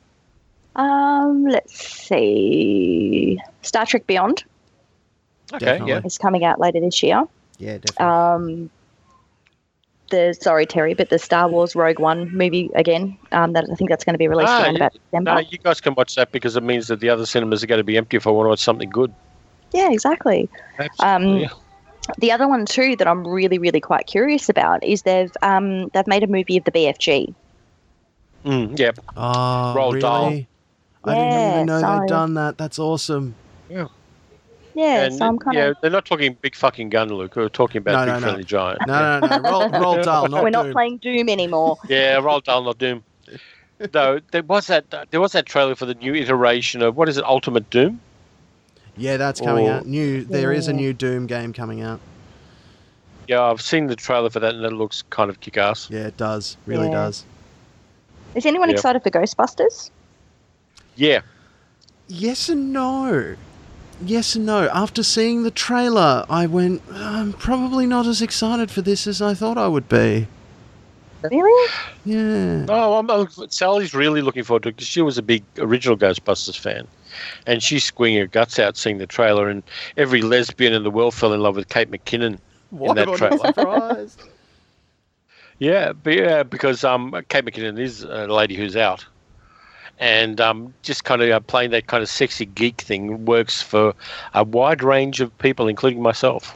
Let's see. Star Trek Beyond. Okay, Definitely. yeah. It's coming out later this year. Yeah, definitely. Sorry, Terry, but the Star Wars Rogue One movie again. I think that's going to be released around about December. No, you guys can watch that because it means that the other cinemas are going to be empty if I want to watch something good. Yeah, exactly. Absolutely. The other one too that I'm really, really quite curious about is they've made a movie of the BFG. Yep. Oh, Roald really? Dahl. I didn't even know so- they'd done that. That's awesome. Yeah. Yeah, And so I'm kind of. they're not talking big fucking gun, Luke. We're talking about Big Friendly Giant. No. Roald Dahl, not We're not Doom. playing Doom anymore. Yeah, Roald Dahl, not Doom. No, there was that trailer for the new iteration of, what is it, Ultimate Doom? Yeah, that's coming out. There is a new Doom game coming out. Yeah, I've seen the trailer for that, and it looks kind of kick-ass. Yeah, it does. Really Yeah. does. Is anyone excited for Ghostbusters? Yeah. Yes and no. After seeing the trailer, I went, I'm probably not as excited for this as I thought I would be. Really? Yeah. Oh, Sally's really looking forward to it because she was a big original Ghostbusters fan. And she's squeeing her guts out seeing the trailer, and every lesbian in the world fell in love with Kate McKinnon in that trailer. Surprised. Yeah, because Kate McKinnon is a lady who's out. And just kind of playing that kind of sexy geek thing works for a wide range of people, including myself.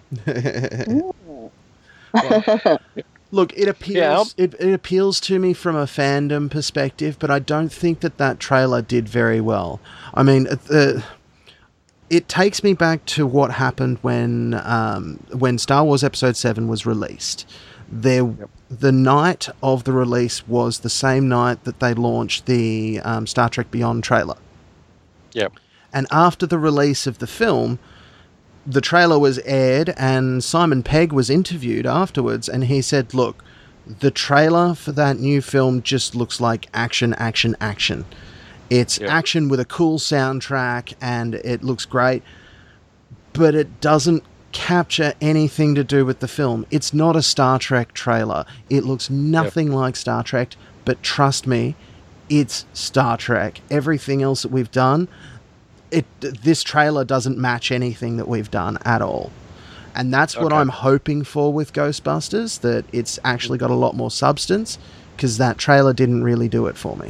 Look, it appeals. It appeals to me from a fandom perspective, but I don't think that trailer did very well. I mean, it takes me back to what happened when Star Wars Episode 7 was released. The night of the release was the same night that they launched the Star Trek Beyond trailer. Yep. And after the release of the film, the trailer was aired and Simon Pegg was interviewed afterwards, and he said, look, the trailer for that new film just looks like action. It's action with a cool soundtrack, and it looks great, but it doesn't capture anything to do with the film. It's not a Star Trek trailer. It looks nothing like Star Trek, but trust me, it's Star Trek. Everything else that we've done, this trailer doesn't match anything that we've done at all. And that's what I'm hoping for with Ghostbusters, that it's actually got a lot more substance, because that trailer didn't really do it for me.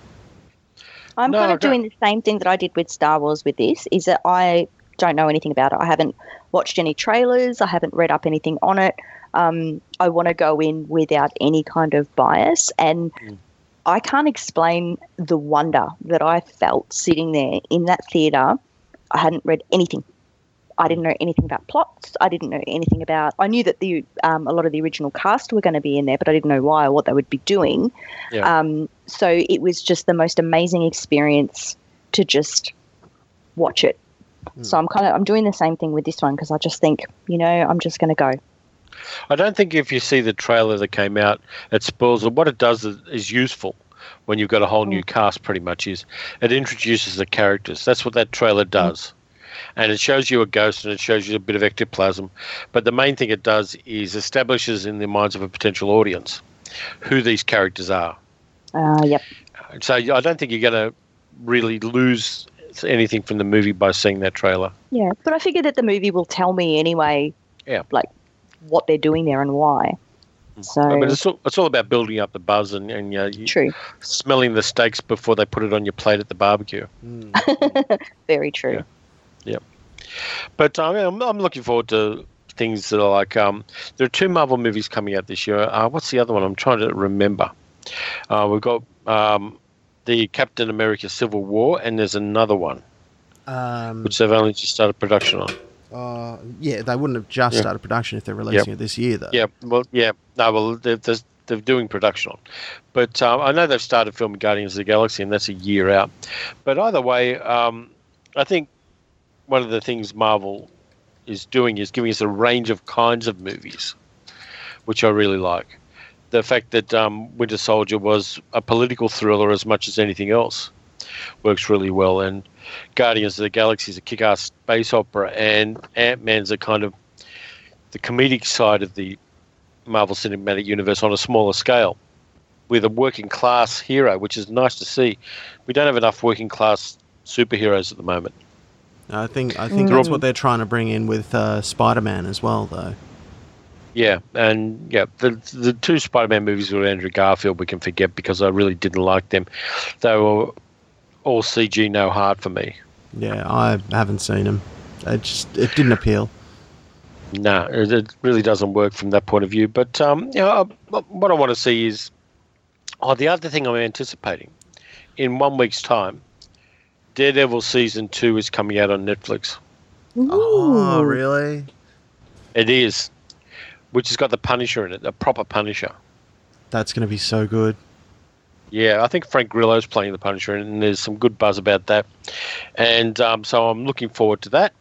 I'm kind of doing the same thing that I did with Star Wars with this, is that I don't know anything about it. I haven't watched any trailers. I haven't read up anything on it. I want to go in without any kind of bias, and I can't explain the wonder that I felt sitting there in that theatre. I hadn't read anything. I didn't know anything about plots. I didn't know anything about... I knew that a lot of the original cast were going to be in there, but I didn't know why or what they would be doing. Yeah. So it was just the most amazing experience to just watch it. So I'm doing the same thing with this one, because I just think, I'm just going to go. I don't think if you see the trailer that came out, it spoils it. What it does is useful when you've got a whole new cast, pretty much, is it introduces the characters. That's what that trailer does. And it shows you a ghost and it shows you a bit of ectoplasm. But the main thing it does is establishes in the minds of a potential audience who these characters are. Yep. So I don't think you're going to really lose anything from the movie by seeing that trailer. Yeah, but I figure that the movie will tell me anyway, like what they're doing there and why. So, but it's all about building up the buzz and true. Smelling the steaks before they put it on your plate at the barbecue. Very true. Yeah. But I'm looking forward to things that are like there are 2 Marvel movies coming out this year. What's the other one? I'm trying to remember. We've got the Captain America Civil War, and there's another one which they've only just started production on. They wouldn't have just started production if they're releasing it this year, though. They're doing production on. But I know they've started filming Guardians of the Galaxy, and that's a year out. But either way, I think one of the things Marvel is doing is giving us a range of kinds of movies, which I really like. The fact that Winter Soldier was a political thriller as much as anything else works really well, and Guardians of the Galaxy is a kick-ass space opera, and Ant-Man's a kind of the comedic side of the Marvel Cinematic Universe on a smaller scale, with a working-class hero, which is nice to see. We don't have enough working-class superheroes at the moment. I think that's what they're trying to bring in with Spider-Man as well, though. Yeah, and the 2 Spider-Man movies with Andrew Garfield we can forget, because I really didn't like them. They were all CG, no heart for me. Yeah, I haven't seen them. It didn't appeal. No, it really doesn't work from that point of view. But what I want to see is the other thing I'm anticipating in 1 week's time. Daredevil Season 2 is coming out on Netflix. Ooh. Oh, really? It is. Which has got the Punisher in it, a proper Punisher. That's going to be so good. Yeah, I think Frank Grillo's playing the Punisher, and there's some good buzz about that. And so I'm looking forward to that.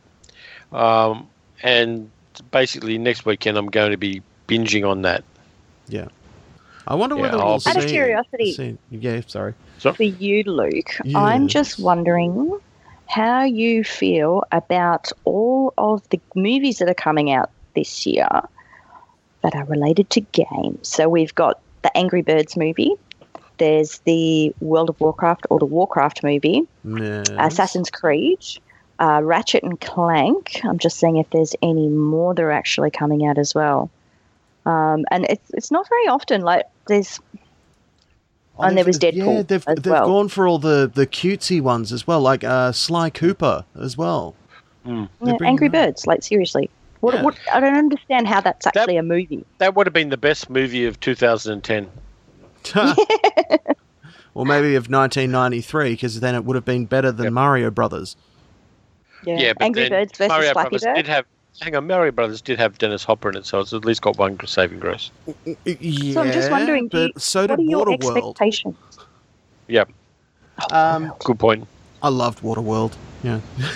And basically next weekend I'm going to be binging on that. Yeah. I wonder whether we'll see... Out of curiosity. Sorry. For you, Luke, yes. I'm just wondering how you feel about all of the movies that are coming out this year that are related to games. So we've got the Angry Birds movie. There's the World of Warcraft or the Warcraft movie. Yes. Assassin's Creed. Ratchet and Clank. I'm just seeing if there's any more that are actually coming out as well. And it's not very often. Like there's... and there was Deadpool. Yeah, they've gone for all the cutesy ones as well, like Sly Cooper as well. Mm. Yeah, Angry Birds, like seriously. What, I don't understand how that's actually a movie. That would have been the best movie of 2010. Or maybe of 1993, because then it would have been better than Mario Brothers. Yeah, but Angry Birds versus Mario Flappy Brothers Bird. Mario Brothers did have Dennis Hopper in it, so it's at least got one saving grace. Yeah, so I'm just wondering, so what did are your Waterworld. expectations? Yeah. Good point. I loved Waterworld. Yeah.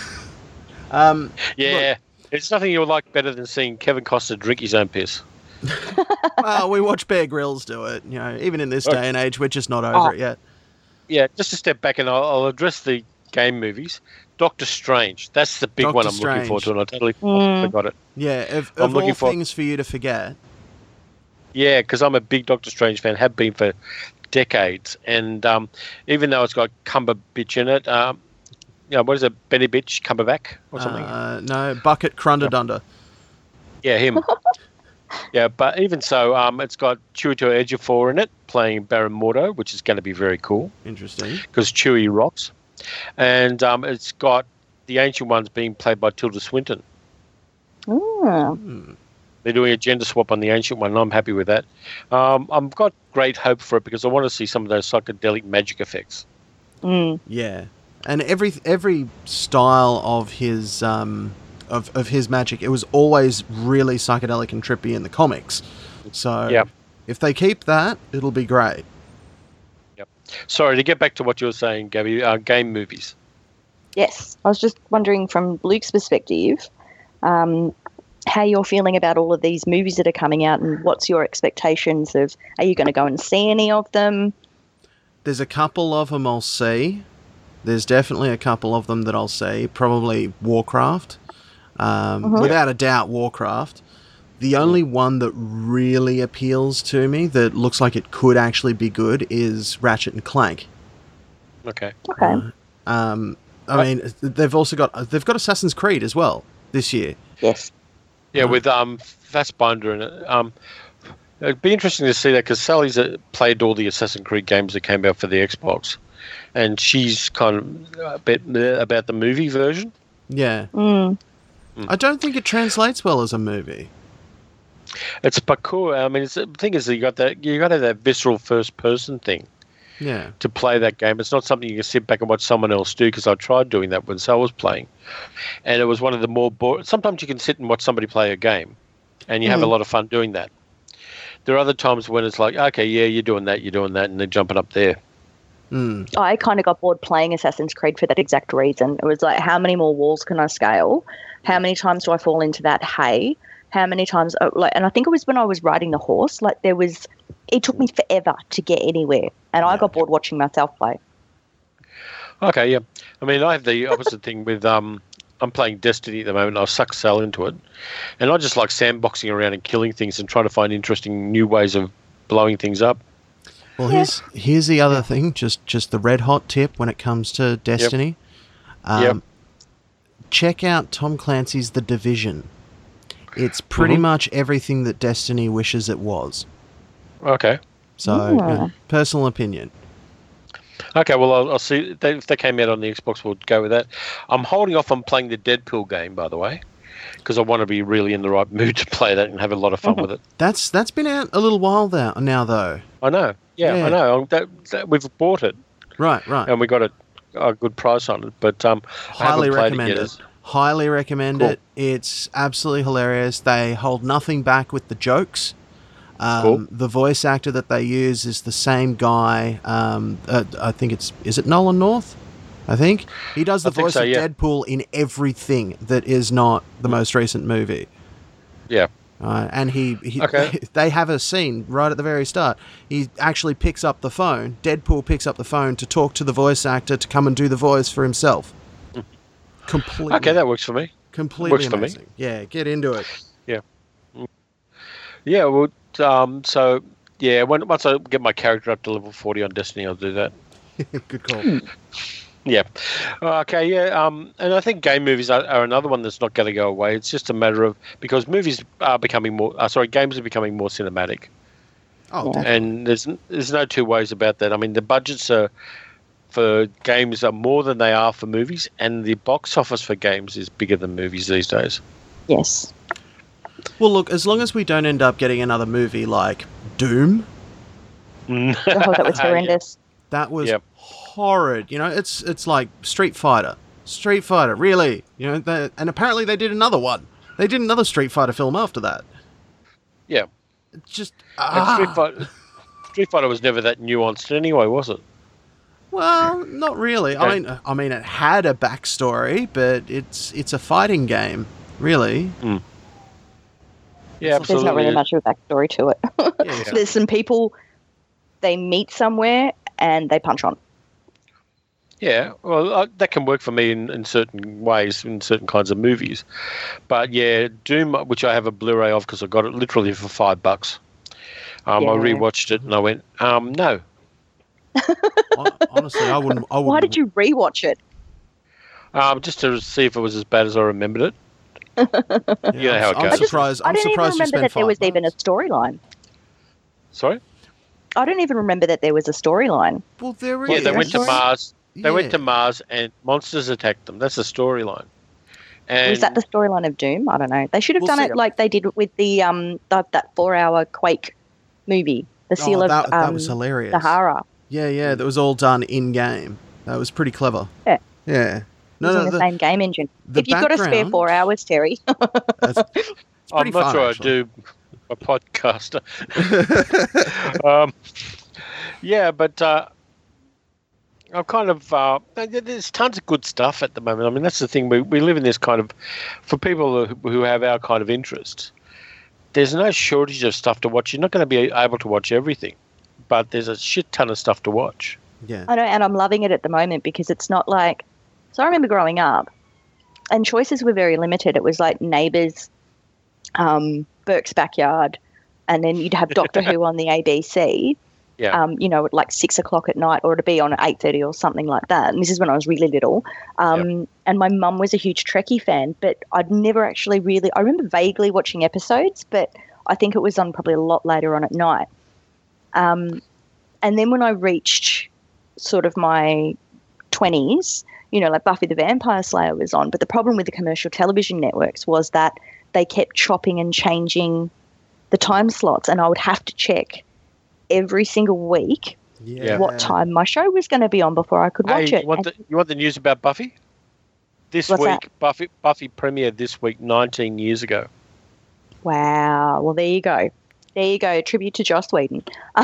Look, there's nothing you'll like better than seeing Kevin Costner drink his own piss. Well, we watch Bear Grylls do it. Even in this day and age, we're just not over it yet. just a step back, and I'll address the game movies. Doctor Strange. That's the big one I'm looking forward to, and I totally forgot it. Yeah, of I'm looking all things for you to forget. Yeah, because I'm a big Doctor Strange fan, have been for decades, and even though it's got Cumberbatch in it, what is it, Benny Bitch, Cumberbatch or something? No, Bucket Crunderdunda. Yeah, him. Yeah, but even so, it's got Chiwetel Ejiofor in it, playing Baron Mordo, which is going to be very cool. Interesting. Because Chewie rocks. And it's got the Ancient Ones being played by Tilda Swinton. They're doing a gender swap on the Ancient One, and I'm happy with that. I've got great hope for it because I want to see some of those psychedelic magic effects. Yeah, and every style of his of his magic, it was always really psychedelic and trippy in the comics. So if they keep that, it'll be great. Yep. Sorry, to get back to what you were saying, Gabby, game movies. Yes, I was just wondering from Luke's perspective, how you're feeling about all of these movies that are coming out, and what's your expectations of, are you going to go and see any of them? There's a couple of them I'll see. There's definitely a couple of them that I'll see. Probably Warcraft. Without a doubt, Warcraft. The only one that really appeals to me that looks like it could actually be good is Ratchet and Clank. Okay. I mean, they've got Assassin's Creed as well this year. Yes. Yeah, with Fassbinder in it. It'd be interesting to see that because Sally's played all the Assassin's Creed games that came out for the Xbox, and she's kind of a bit about the movie version. Yeah. I don't think it translates well as a movie. It's parkour. I mean, the thing is, you got to have that visceral first-person thing. Yeah. To play that game, it's not something you can sit back and watch someone else do. Because I tried doing that when Sal was playing, and it was one of the more sometimes you can sit and watch somebody play a game, and you have a lot of fun doing that. There are other times when it's like, okay, yeah, you're doing that, and they're jumping up there. I kind of got bored playing Assassin's Creed for that exact reason. It was like, how many more walls can I scale? How many times do I fall into that hay? How many times, and I think it was when I was riding the horse, it took me forever to get anywhere, and I got bored watching myself play. Okay, yeah. I mean, I have the opposite thing with, I'm playing Destiny at the moment, I've sucked Sal into it, and I just like sandboxing around and killing things and trying to find interesting new ways of blowing things up. Well, here's the other thing, just the red hot tip when it comes to Destiny. Check out Tom Clancy's The Division. It's pretty much everything that Destiny wishes it was. Okay. So, personal opinion. Okay, well, I'll see. If they came out on the Xbox, we'll go with that. I'm holding off on playing the Deadpool game, by the way, because I want to be really in the right mood to play that and have a lot of fun with it. That's been out a little while now, though. I know. Yeah. I know. We've bought it. Right. And we got a good price on it, but highly recommend it. Highly recommend it. It's absolutely hilarious. They hold nothing back with the jokes. The voice actor that they use is the same guy. I think is it Nolan North? I think he does the voice of Deadpool in everything that is not the most recent movie. Yeah. And they have a scene right at the very start. He actually picks up the phone. Deadpool picks up the phone to talk to the voice actor to come and do the voice for himself. Completely. Okay, that works for me. Completely works amazing. For me. Yeah, get into it. Yeah. Yeah, well, once I get my character up to level 40 on Destiny, I'll do that. Good call. Yeah. Okay, yeah, and I think game movies are another one that's not going to go away. It's just a matter of, because movies are becoming games are becoming more cinematic. Oh, and there's no two ways about that. I mean, the budgets for games are more than they are for movies, and the box office for games is bigger than movies these days. Yes. Well, look, as long as we don't end up getting another movie like Doom. That was horrendous. That was horrid. You know, it's like Street Fighter. Street Fighter, really? You know, and apparently they did another one. They did another Street Fighter film after that. Yeah. It's just Street Fighter was never that nuanced anyway, was it? Well, not really. I mean, it had a backstory, but it's a fighting game, really. Yeah, absolutely. There's not really much of a backstory to it. There's some people, they meet somewhere and they punch on. Yeah, well, that can work for me in certain ways, in certain kinds of movies. But yeah, Doom, which I have a Blu-ray of because I got it literally for $5. I Yeah. rewatched it and I went, no. Honestly, I wouldn't. Why did you rewatch it? Just to see if it was as bad as I remembered it. You know how it I'm goes. surprised. I I'm don't even surprised you remember spent that there was $5. even a storyline. Sorry? I don't even remember that there was a storyline. Well, there Yeah, is. they went to Mars. They went to Yeah. Mars and monsters attacked them. That's the storyline. And Was that the storyline of Doom? I don't know. They should have done see- it like they did with the that 4-hour Quake movie, the Seal of that was hilarious. Sahara. Yeah, that was all done in game. That was pretty clever. Yeah. Yeah. Using the same game engine. the If you've got to spare background- 4 hours, Terry. It's I'm pretty not fun, sure actually. I do a podcaster. Yeah, but I'm kind of. There's tons of good stuff at the moment. I mean, that's the thing. We live in this kind of. For people who have our kind of interests, there's no shortage of stuff to watch. You're not going to be able to watch everything, but there's a shit ton of stuff to watch. Yeah. I know, and I'm loving it at the moment because it's not like. So I remember growing up, and choices were very limited. It was like Neighbours, Burke's Backyard, and then you'd have Doctor Who on the ABC. Yeah. At like 6 o'clock at night, or it'd be on at 8:30 or something like that. And this is when I was really little. And my mum was a huge Trekkie fan, but I'd never actually really. I remember vaguely watching episodes, but I think it was on probably a lot later on at night. And then when I reached sort of my 20s, like Buffy the Vampire Slayer was on. But the problem with the commercial television networks was that they kept chopping and changing the time slots, and I would have to check every single week what time my show was going to be on before I could watch it. You want the news about Buffy? This What's week, Buffy premiered this week 19 years ago. Wow. Well, there you go. Tribute to Joss Whedon.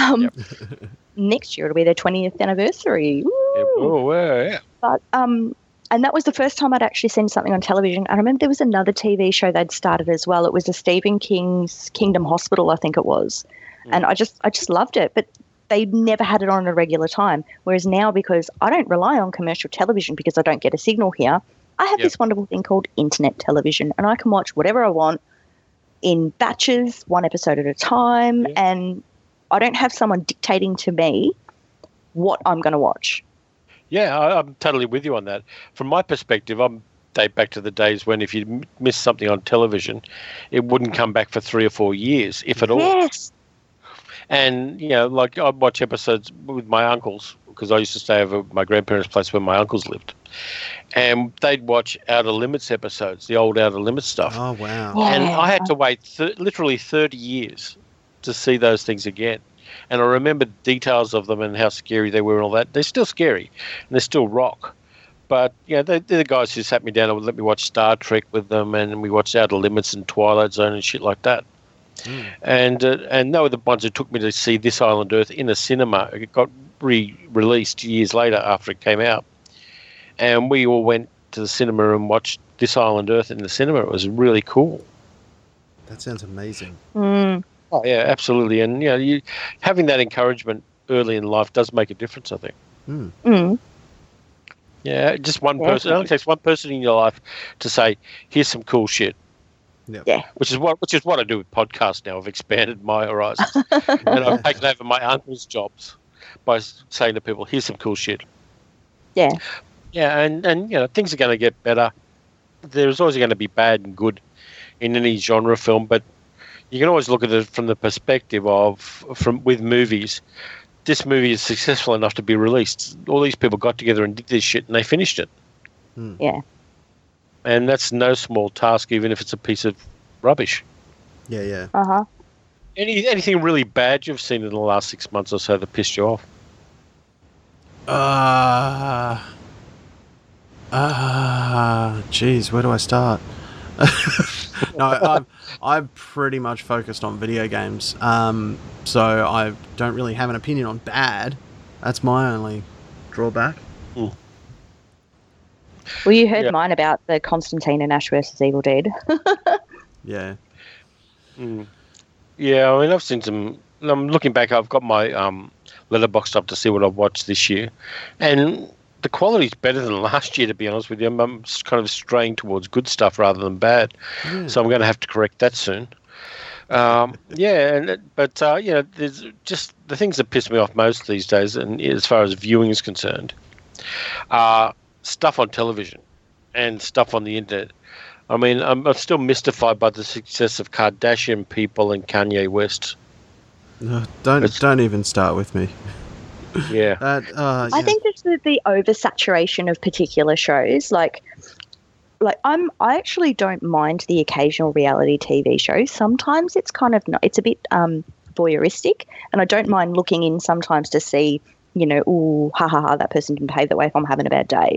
Next year it'll be their 20th anniversary. Woo! Yeah, oh, yeah. But and that was the first time I'd actually seen something on television. I remember there was another TV show they'd started as well. It was the Stephen King's Kingdom Hospital, I think it was. And I just loved it. But they never had it on at a regular time. Whereas now, because I don't rely on commercial television because I don't get a signal here, I have this wonderful thing called internet television, and I can watch whatever I want in batches, one episode at a time, and I don't have someone dictating to me what I'm going to watch. Yeah, I'm totally with you on that. From my perspective, I'm date back to the days when if you missed something on television, it wouldn't come back for 3 or 4 years, if at all. Yes. And, like I'd watch episodes with my uncles because I used to stay over at my grandparents' place where my uncles lived. And they'd watch Outer Limits episodes, the old Outer Limits stuff. Oh, wow. Yeah. And I had to wait literally 30 years to see those things again. And I remember details of them and how scary they were and all that. They're still scary and they're still rock. But, they're the guys who sat me down and would let me watch Star Trek with them, and we watched Outer Limits and Twilight Zone and shit like that. And they were the ones who took me to see This Island Earth in a cinema. It got re-released years later after it came out. And we all went to the cinema and watched This Island Earth in the cinema. It was really cool. That sounds amazing. Mm. Oh, yeah, absolutely. And, you having that encouragement early in life does make a difference, I think. Mm. Yeah, just one person. It only takes one person in your life to say, here's some cool shit. Yeah. Which is what I do with podcasts now. I've expanded my horizons. And I've taken over my uncle's jobs by saying to people, here's some cool shit. Yeah. Yeah, and things are going to get better. There's always going to be bad and good in any genre film, but you can always look at it from the perspective of, with movies, this movie is successful enough to be released. All these people got together and did this shit, and they finished it. Yeah. And that's no small task, even if it's a piece of rubbish. Yeah. Uh-huh. Anything really bad you've seen in the last 6 months or so that pissed you off? Geez, where do I start? No, I'm pretty much focused on video games. So I don't really have an opinion on bad. That's my only drawback. Well, you heard mine about the Constantine and Ash versus Evil Dead. Yeah. Yeah, I mean, I've seen some. I'm looking back. I've got my Letterboxd up to see what I've watched this year, and the quality's better than last year, to be honest with you. I'm kind of straying towards good stuff rather than bad. Yeah. So I'm going to have to correct that soon. There's just the things that piss me off most these days, and as far as viewing is concerned, are stuff on television and stuff on the internet. I mean, I'm still mystified by the success of Kardashian people and Kanye West. No, don't even start with me. Yeah. I think it's the oversaturation of particular shows. Like I actually don't mind the occasional reality TV show. Sometimes it's kind of it's a bit voyeuristic, and I don't mind looking in sometimes to see, ooh, ha ha ha, that person didn't behave that way if I'm having a bad day.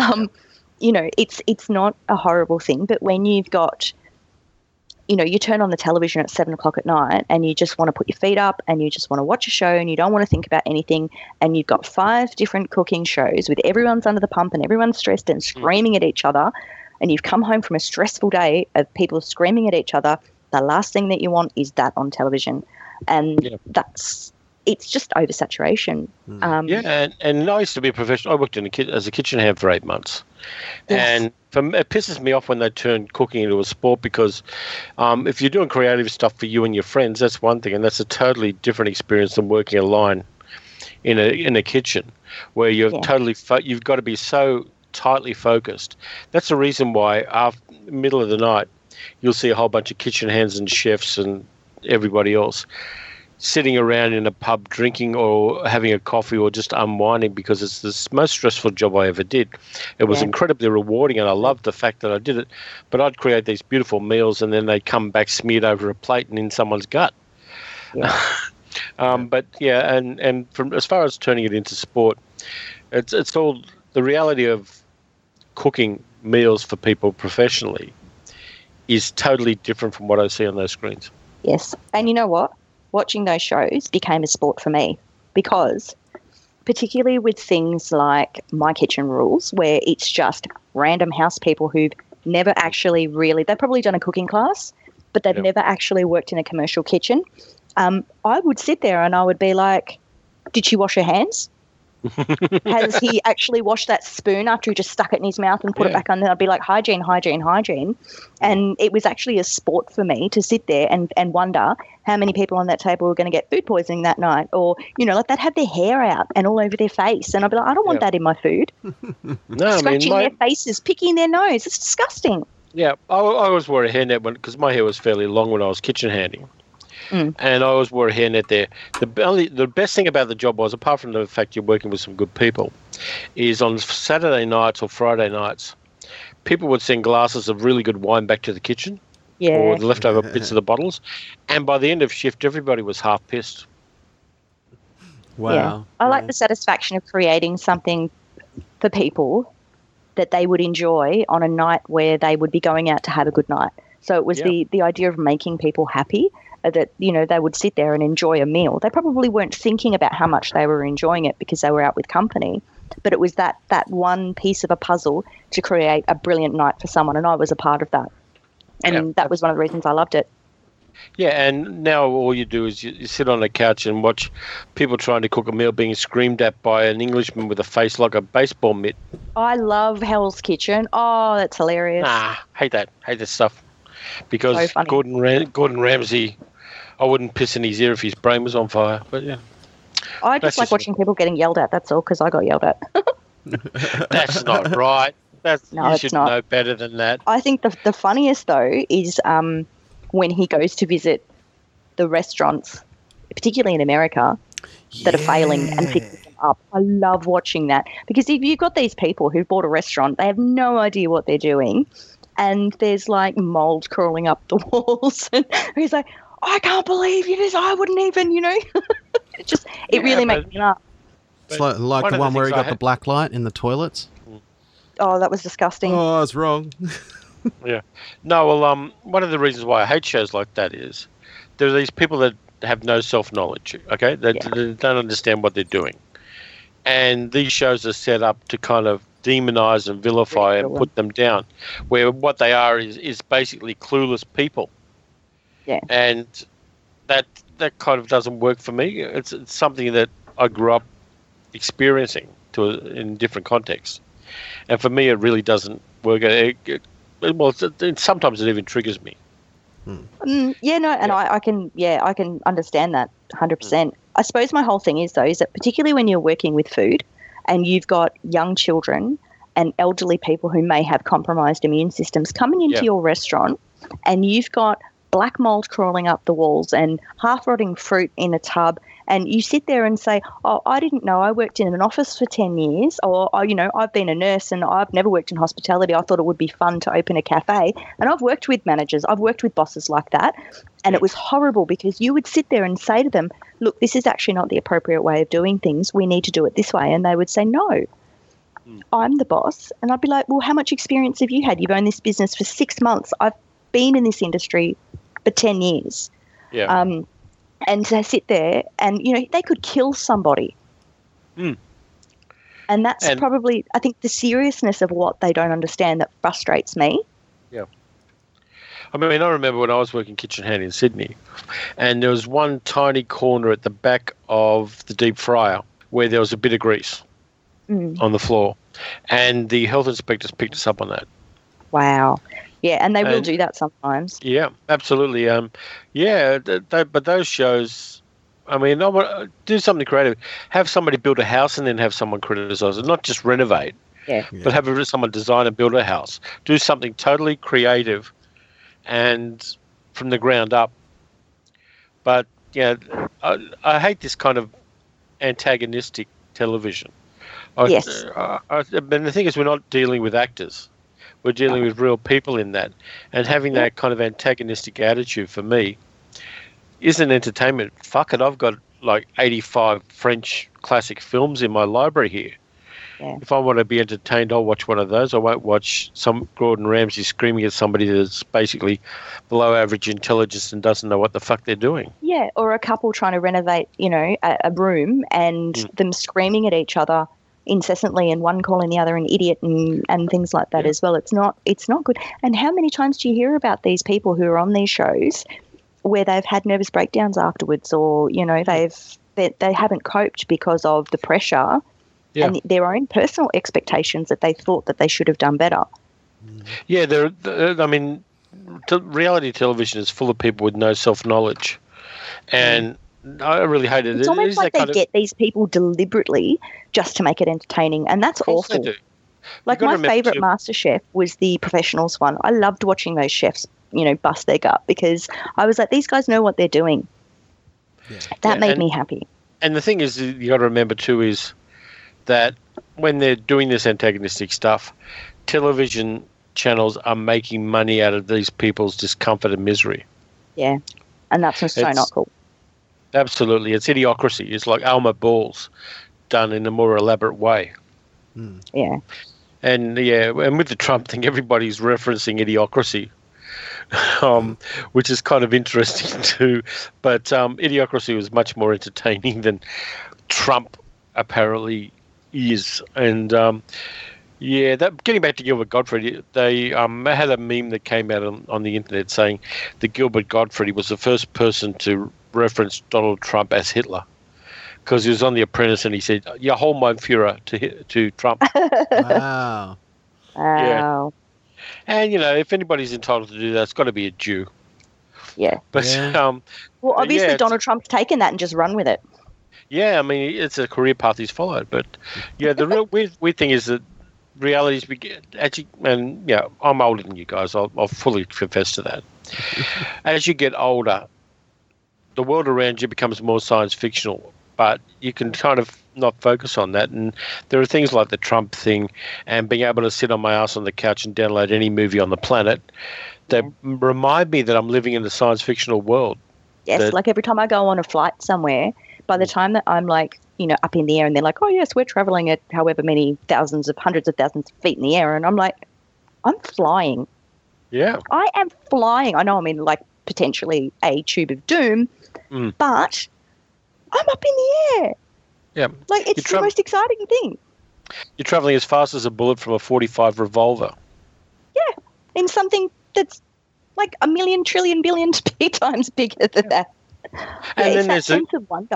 It's not a horrible thing, but when you've got, you turn on the television at 7:00 at night and you just want to put your feet up and you just want to watch a show and you don't want to think about anything, and you've got 5 different cooking shows with everyone's under the pump and everyone's stressed and screaming at each other, and you've come home from a stressful day of people screaming at each other, the last thing that you want is that on television. And it's just oversaturation. And I used to be a professional. I worked as a kitchen hand for 8 months. Yes. And it pisses me off when they turn cooking into a sport, because if you're doing creative stuff for you and your friends, that's one thing, and that's a totally different experience than working a line in a kitchen where you're you've got to be so tightly focused. That's the reason why after middle of the night you'll see a whole bunch of kitchen hands and chefs and everybody else sitting around in a pub drinking or having a coffee or just unwinding, because it's the most stressful job I ever did. It was incredibly rewarding, and I loved the fact that I did it, but I'd create these beautiful meals and then they'd come back smeared over a plate and in someone's gut. And from as far as turning it into sport, it's all the reality of cooking meals for people professionally is totally different from what I see on those screens. Yes. And you know what? Watching those shows became a sport for me, because particularly with things like My Kitchen Rules, where it's just random house people who've never actually they've probably done a cooking class, but they've never actually worked in a commercial kitchen. I would sit there and I would be like, did she wash her hands? Has he actually washed that spoon after he just stuck it in his mouth and put it back on there? I'd be like, hygiene, hygiene, hygiene. And it was actually a sport for me to sit there and wonder how many people on that table were going to get food poisoning that night, or, they'd have their hair out and all over their face. And I'd be like, I don't want that in my food. Scratching their faces, picking their nose. It's disgusting. Yeah, I always wore a hairnet because my hair was fairly long when I was kitchen handing. And I always wore a hairnet there. The best thing about the job was, apart from the fact you're working with some good people, is on Saturday nights or Friday nights, people would send glasses of really good wine back to the kitchen, or the leftover bits of the bottles, and by the end of shift, everybody was half pissed. Wow. Yeah. I like the satisfaction of creating something for people that they would enjoy on a night where they would be going out to have a good night. So it was the idea of making people happy, that, they would sit there and enjoy a meal. They probably weren't thinking about how much they were enjoying it because they were out with company, but it was that one piece of a puzzle to create a brilliant night for someone, and I was a part of that. And that was one of the reasons I loved it. Yeah, and now all you do is you sit on a couch and watch people trying to cook a meal being screamed at by an Englishman with a face like a baseball mitt. I love Hell's Kitchen. Oh, that's hilarious. Hate that stuff. Because So Gordon Ramsay, I wouldn't piss in his ear if his brain was on fire. But yeah, I just like watching people getting yelled at. That's all, because I got yelled at. That's not right. You should know better than that. I think the funniest though is when he goes to visit the restaurants, particularly in America, that are failing and picking them up. I love watching that, because if you've got these people who bought a restaurant, they have no idea what they're doing, and there's like mold crawling up the walls, and he's like, I can't believe you this. I wouldn't even, it really makes me laugh. It's like the one where he got the black light in the toilets. Oh, that was disgusting. Oh, I was wrong. Yeah. No, well, one of the reasons why I hate shows like that is there are these people that have no self-knowledge, okay? They don't understand what they're doing. And these shows are set up to kind of demonize and vilify and put them down, where what they are is basically clueless people. Yeah. And that kind of doesn't work for me. It's something that I grew up experiencing. in different contexts. And for me, it really doesn't work. Sometimes it even triggers me. I can understand that 100%. I suppose my whole thing is that particularly when you're working with food and you've got young children and elderly people who may have compromised immune systems coming into your restaurant, and you've got black mold crawling up the walls and half-rotting fruit in a tub, and you sit there and say, oh, I didn't know, I worked in an office for 10 years, or, I've been a nurse and I've never worked in hospitality. I thought it would be fun to open a cafe. And I've worked with managers, I've worked with bosses like that, and it was horrible because you would sit there and say to them, look, this is actually not the appropriate way of doing things. We need to do it this way. And they would say, no. I'm the boss. And I'd be like, well, how much experience have you had? You've owned this business for 6 months. I've been in this industry for 10 years. Yeah. And to sit there and, they could kill somebody. And that's probably, I think, the seriousness of what they don't understand that frustrates me. Yeah. I mean, I remember when I was working kitchen hand in Sydney, and there was one tiny corner at the back of the deep fryer where there was a bit of grease on the floor, and the health inspectors picked us up on that. Wow. Yeah, and they will do that sometimes. Yeah, absolutely. But those shows, I mean, do something creative. Have somebody build a house and then have someone criticize it, not just renovate. Yeah. But have someone design and build a house. Do something totally creative and from the ground up. But, I hate this kind of antagonistic television. Yes. And the thing is, we're not dealing with actors. We're dealing with real people in that. And having that kind of antagonistic attitude, for me, isn't entertainment. Fuck it, I've got like 85 French classic films in my library here. Yeah. If I want to be entertained, I'll watch one of those. I won't watch some Gordon Ramsay screaming at somebody that's basically below average intelligence and doesn't know what the fuck they're doing. Yeah, or a couple trying to renovate, a room and them screaming at each other incessantly and one calling the other an idiot and things like that as well. It's not good. And how many times do you hear about these people who are on these shows where they've had nervous breakdowns afterwards, or they haven't coped because of the pressure and their own personal expectations that they thought that they should have done better. Yeah, reality television is full of people with no self-knowledge, and I really hate it. It's almost like they get these people deliberately just to make it entertaining, and that's awful. Like my favourite MasterChef was the Professionals one. I loved watching those chefs, bust their gut, because I was like, these guys know what they're doing. Yeah. That made me happy. And the thing is, you got to remember too, is that when they're doing this antagonistic stuff, television channels are making money out of these people's discomfort and misery. Yeah, and that's just so not cool. Absolutely. It's idiocracy. It's like Alma Balls done in a more elaborate way. Yeah. And with the Trump thing, everybody's referencing idiocracy, which is kind of interesting too. But idiocracy was much more entertaining than Trump apparently is. And getting back to Gilbert Gottfried, they had a meme that came out on the internet saying that Gilbert Gottfried was the first person to reference Donald Trump as Hitler, because he was on The Apprentice and he said, "Ja, hol mein Führer" to Trump. Wow. Wow. And if anybody's entitled to do that, it's got to be a Jew. Yeah. But well, obviously Donald Trump's taken that and just run with it. Yeah, I mean, it's a career path he's followed. But the real weird thing is that realities actually, and I'm older than you guys. I'll fully confess to that. As you get older, the world around you becomes more science fictional, but you can kind of not focus on that. And there are things like the Trump thing and being able to sit on my ass on the couch and download any movie on the planet that remind me that I'm living in a science fictional world. Yes, like every time I go on a flight somewhere, by the time that I'm like, up in the air and they're like, oh, yes, we're traveling at however many hundreds of thousands of feet in the air. And I'm like, I'm flying. Yeah. I am flying. I know I'm in like potentially a tube of doom, but I'm up in the air. Yeah. Like, it's the most exciting thing. You're traveling as fast as a bullet from a .45 revolver. Yeah. In something that's like a million, trillion, billion times bigger than that. And it's then that sense of wonder.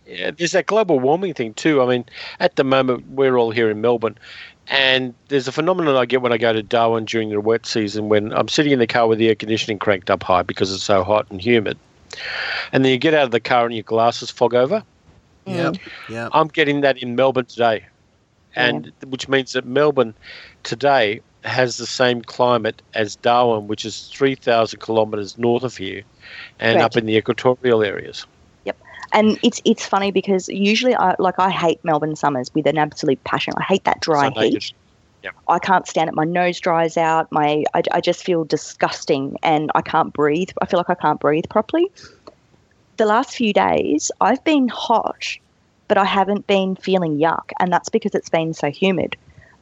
Yeah, there's that global warming thing too. I mean, at the moment, we're all here in Melbourne, and there's a phenomenon I get when I go to Darwin during the wet season when I'm sitting in the car with the air conditioning cranked up high because it's so hot and humid. And then you get out of the car and your glasses fog over. Yep. Yep. I'm getting that in Melbourne today, and which means that Melbourne today has the same climate as Darwin, which is 3,000 kilometres north of here and up in the equatorial areas. Yep. And it's funny because usually I hate Melbourne summers with an absolute passion. I hate that dry heat. Yeah. I can't stand it. My nose dries out. I just feel disgusting and I can't breathe. I feel like I can't breathe properly. The last few days I've been hot, but I haven't been feeling yuck, and that's because it's been so humid.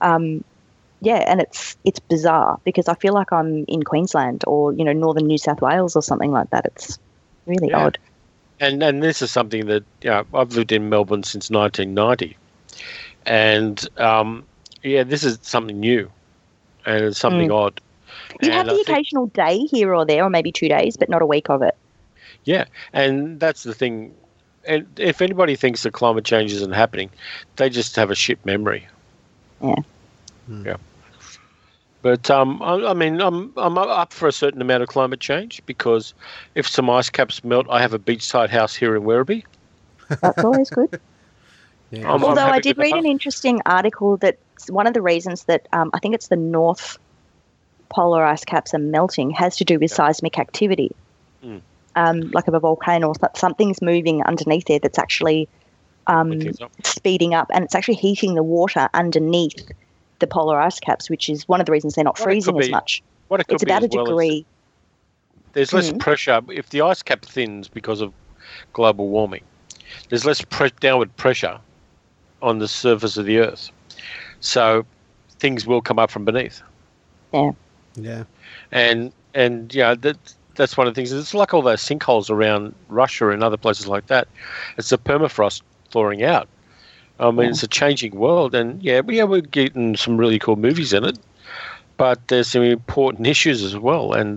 And it's bizarre because I feel like I'm in Queensland or, northern New South Wales or something like that. It's really odd. And this is something that I've lived in Melbourne since 1990, and this is something new, and it's something odd. You have the occasional day here or there, or maybe 2 days, but not a week of it. Yeah, and that's the thing. And if anybody thinks that climate change isn't happening, they just have a shit memory. Yeah. Yeah. But I mean, I'm up for a certain amount of climate change because if some ice caps melt, I have a beachside house here in Werribee. That's always good. Yeah. Although I did read an interesting article that one of the reasons that I think it's the North Polar ice caps are melting has to do with seismic activity. Like of a volcano or something's moving underneath there that's actually speeding up, and it's actually heating the water underneath the polar ice caps, which is one of the reasons they're not freezing as much. It's about a degree. There's less pressure. If the ice cap thins because of global warming, there's less downward pressure on the surface of the Earth. So things will come up from beneath. Yeah. Yeah. And that's one of the things. It's like all those sinkholes around Russia and other places like that. It's the permafrost thawing out. I mean, it's a changing world, and we're getting some really cool movies in it, but there's some important issues as well. And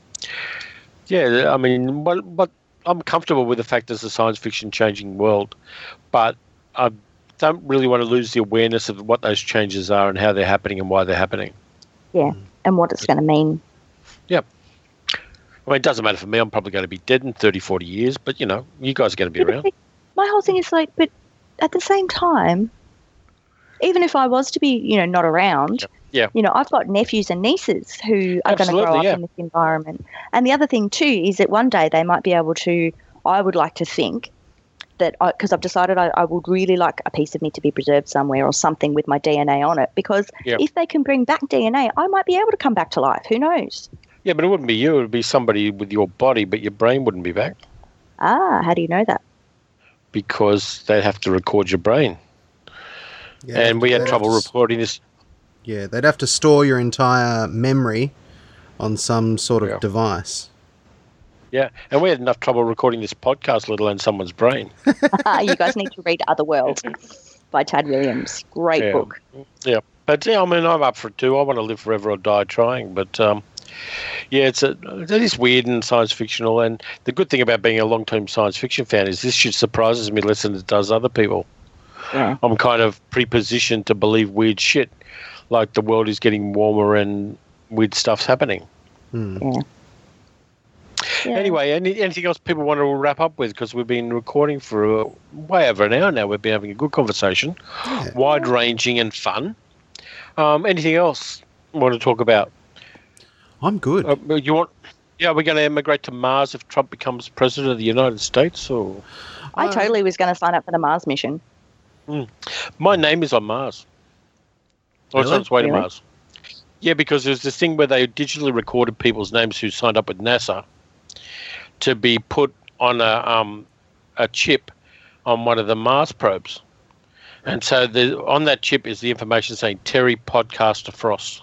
I mean, but I'm comfortable with the fact there's a science fiction changing world, but I don't really want to lose the awareness of what those changes are and how they're happening and why they're happening. Yeah, and what it's going to mean. Yeah. I mean, it doesn't matter for me. I'm probably going to be dead in 30, 40 years, but, you guys are going to be around. My whole thing is but at the same time, even if I was to be, not around, I've got nephews and nieces who are going to grow up in this environment. And the other thing too is that one day they might be able to, I would like to think that, because I've decided I would really like a piece of me to be preserved somewhere or something with my DNA on it, because if they can bring back DNA, I might be able to come back to life. Who knows? Yeah, but it wouldn't be you. It would be somebody with your body, but your brain wouldn't be back. How do you know that? Because they'd have to record your brain. Yeah, and we had trouble reporting this. Yeah, they'd have to store your entire memory on some sort of device. Yeah, and we had enough trouble recording this podcast, let alone someone's brain. You guys need to read Otherworld by Tad Williams. Great book. Yeah, but I mean, I'm up for it too. I want to live forever or die trying, but it is weird and science fictional. And the good thing about being a long-term science fiction fan is this shit surprises me less than it does other people. Yeah. I'm kind of pre-positioned to believe weird shit, like the world is getting warmer and weird stuff's happening. Yeah. Anyway, anything else people want to wrap up with? Because we've been recording for way over an hour now. We've been having a good conversation, wide-ranging and fun. Anything else you want to talk about? I'm good. You want? Yeah, we're going to emigrate to Mars if Trump becomes president of the United States, or? I totally was going to sign up for the Mars mission. My name is on Mars. It's on its way to Mars. Yeah, because there's this thing where they digitally recorded people's names who signed up with NASA to be put on a chip on one of the Mars probes, and so on that chip is the information saying Terry Podcaster Frost.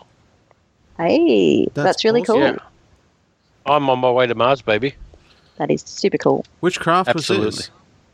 Hey, that's really awesome. cool. Yeah. I'm on my way to Mars, baby. That is super cool. Which craft was this?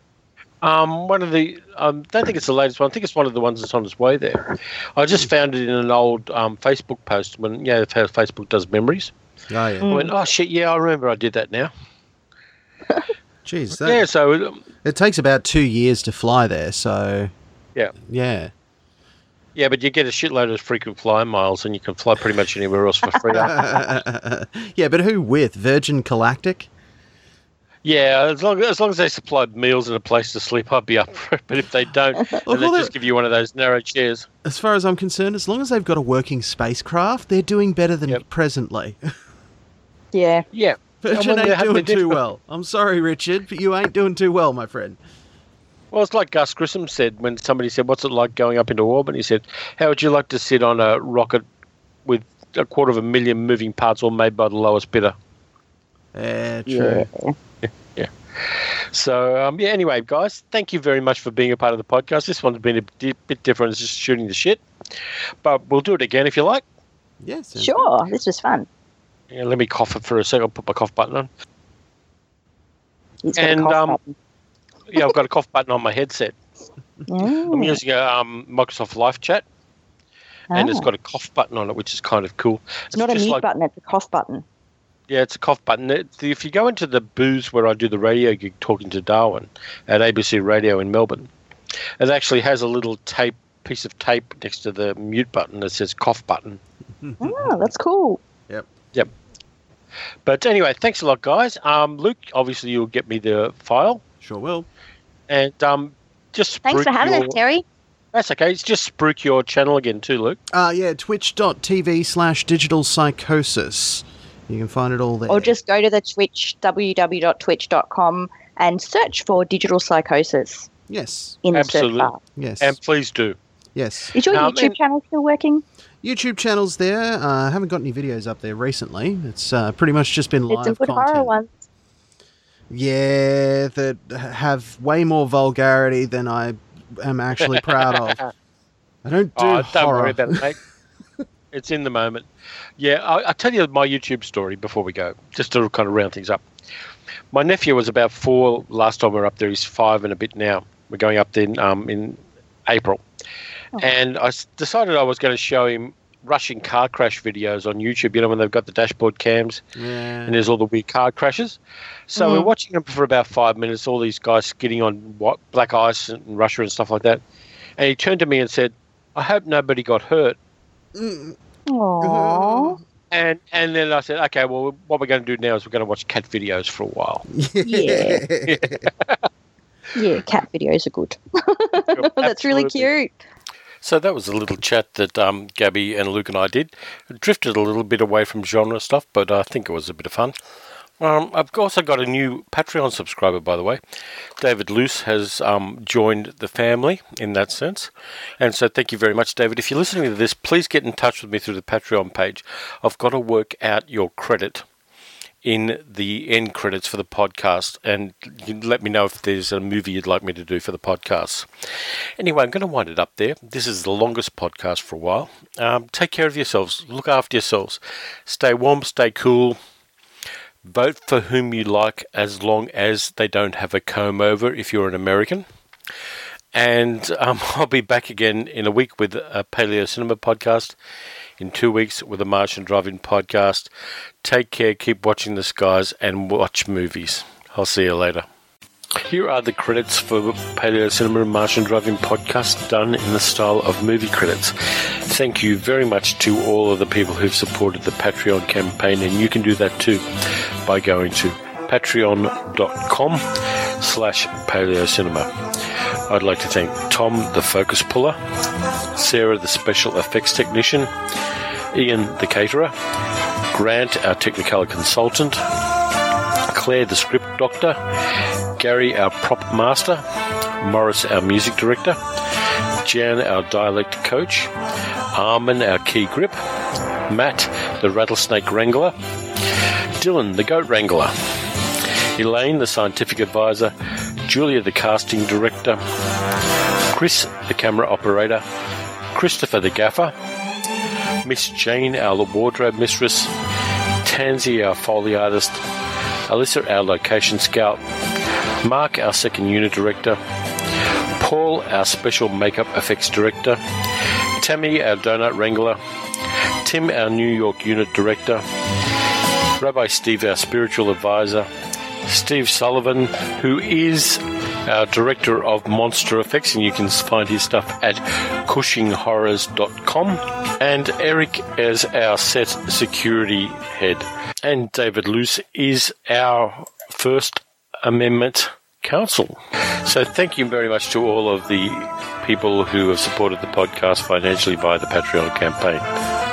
One of the, I don't think it's the latest one. I think it's one of the ones that's on its way there. I just found it in an old Facebook post when, how Facebook does memories. Oh, yeah. I went, oh, shit, yeah, I remember I did that now. Jeez, so it takes about 2 years to fly there, so... Yeah. Yeah. Yeah, but you get a shitload of frequent flyer miles and you can fly pretty much anywhere else for free. Yeah, but who with? Virgin Galactic? Yeah, as long as they supplied meals and a place to sleep, I'd be up for it. But if they don't, then they just give you one of those narrow chairs. As far as I'm concerned, as long as they've got a working spacecraft, they're doing better than presently. Yeah. Yeah. Virgin ain't doing too well. I'm sorry, Richard, but you ain't doing too well, my friend. Well, it's like Gus Grissom said when somebody said, what's it like going up into orbit? He said, how would you like to sit on a rocket with 250,000 moving parts all made by the lowest bidder? True. Yeah. So, anyway, guys, thank you very much for being a part of the podcast. This one's been a bit different. It's just shooting the shit. But we'll do it again if you like. Yes. Sure. This was fun. Yeah, let me cough it for a second. I'll put my cough button on. He's got a cough button. Yeah, I've got a cough button on my headset. I'm using a Microsoft Live Chat, and it's got a cough button on it, which is kind of cool. It's not a mute button, it's a cough button. Yeah, it's a cough button. If you go into the booth where I do the radio gig talking to Darwin at ABC Radio in Melbourne, it actually has a little piece of tape next to the mute button that says cough button. Oh, that's cool. Yep. But anyway, thanks a lot, guys. Luke, obviously you'll get me the file. Sure will. And just thanks for having us, Terry. That's okay. It's just spruik your channel again too, Luke. Yeah, twitch.tv/digitalpsychosis. You can find it all there. Or just go to the Twitch, www.twitch.com, and search for Digital Psychosis. Yes. In the search bar. Yes. And please do. Yes. Is your YouTube channel still working? YouTube channel's there. I haven't got any videos up there recently. It's pretty much just been live some good content. horror ones. Yeah, that have way more vulgarity than I am actually proud of. I don't do horror. Don't worry about it, mate. It's in the moment. Yeah, I'll tell you my YouTube story before we go, just to kind of round things up. My nephew was about 4 last time we were up there. He's 5 and a bit now. We're going up there in April. Oh. And I decided I was going to show him rushing car crash videos on YouTube, you know, when they've got the dashboard cams and there's all the weird car crashes. So we're watching them for about 5 minutes, all these guys skidding on black ice in Russia and stuff like that. And he turned to me and said, I hope nobody got hurt. Aww. And then I said, okay, well, what we're going to do now is we're going to watch cat videos for a while. Yeah. Yeah, cat videos are good. That's really cute. So that was a little chat that Gabby and Luke and I did. It drifted a little bit away from genre stuff, but I think it was a bit of fun. I've also got a new Patreon subscriber, by the way. David Luce has joined the family in that sense. And so thank you very much, David. If you're listening to this, please get in touch with me through the Patreon page. I've got to work out your credit in the end credits for the podcast, and you can let me know if there's a movie you'd like me to do for the podcast. Anyway, I'm going to wind it up there. This is the longest podcast for a while. Take care of yourselves. Look after yourselves. Stay warm, stay cool. Vote for whom you like as long as they don't have a comb over if you're an American. And I'll be back again in a week with a Paleo Cinema podcast. In 2 weeks with a Martian Drive-In podcast. Take care, keep watching the skies, and watch movies. I'll see you later. Here are the credits for Paleo Cinema and Martian Drive-In podcast done in the style of movie credits. Thank you very much to all of the people who've supported the Patreon campaign, and you can do that too by going to patreon.com/paleocinema. I'd like to thank Tom, the focus puller, Sarah, the special effects technician, Ian, the caterer, Grant, our Technicolor consultant, Claire, the script doctor, Gary, our prop master, Morris, our music director, Jan, our dialect coach, Armin, our key grip, Matt, the rattlesnake wrangler, Dylan, the goat wrangler, Elaine, the scientific advisor, Julia, the casting director, Chris, the camera operator, Christopher, the gaffer, Miss Jane, our wardrobe mistress, Tansy, our Foley artist, Alyssa, our location scout, Mark, our second unit director, Paul, our special makeup effects director, Tammy, our donut wrangler, Tim, our New York unit director, Rabbi Steve, our spiritual advisor, Steve Sullivan, who is our Director of Monster Effects, and you can find his stuff at cushinghorrors.com, and Eric as our set security head. And David Luce is our First Amendment counsel. So thank you very much to all of the people who have supported the podcast financially via the Patreon campaign.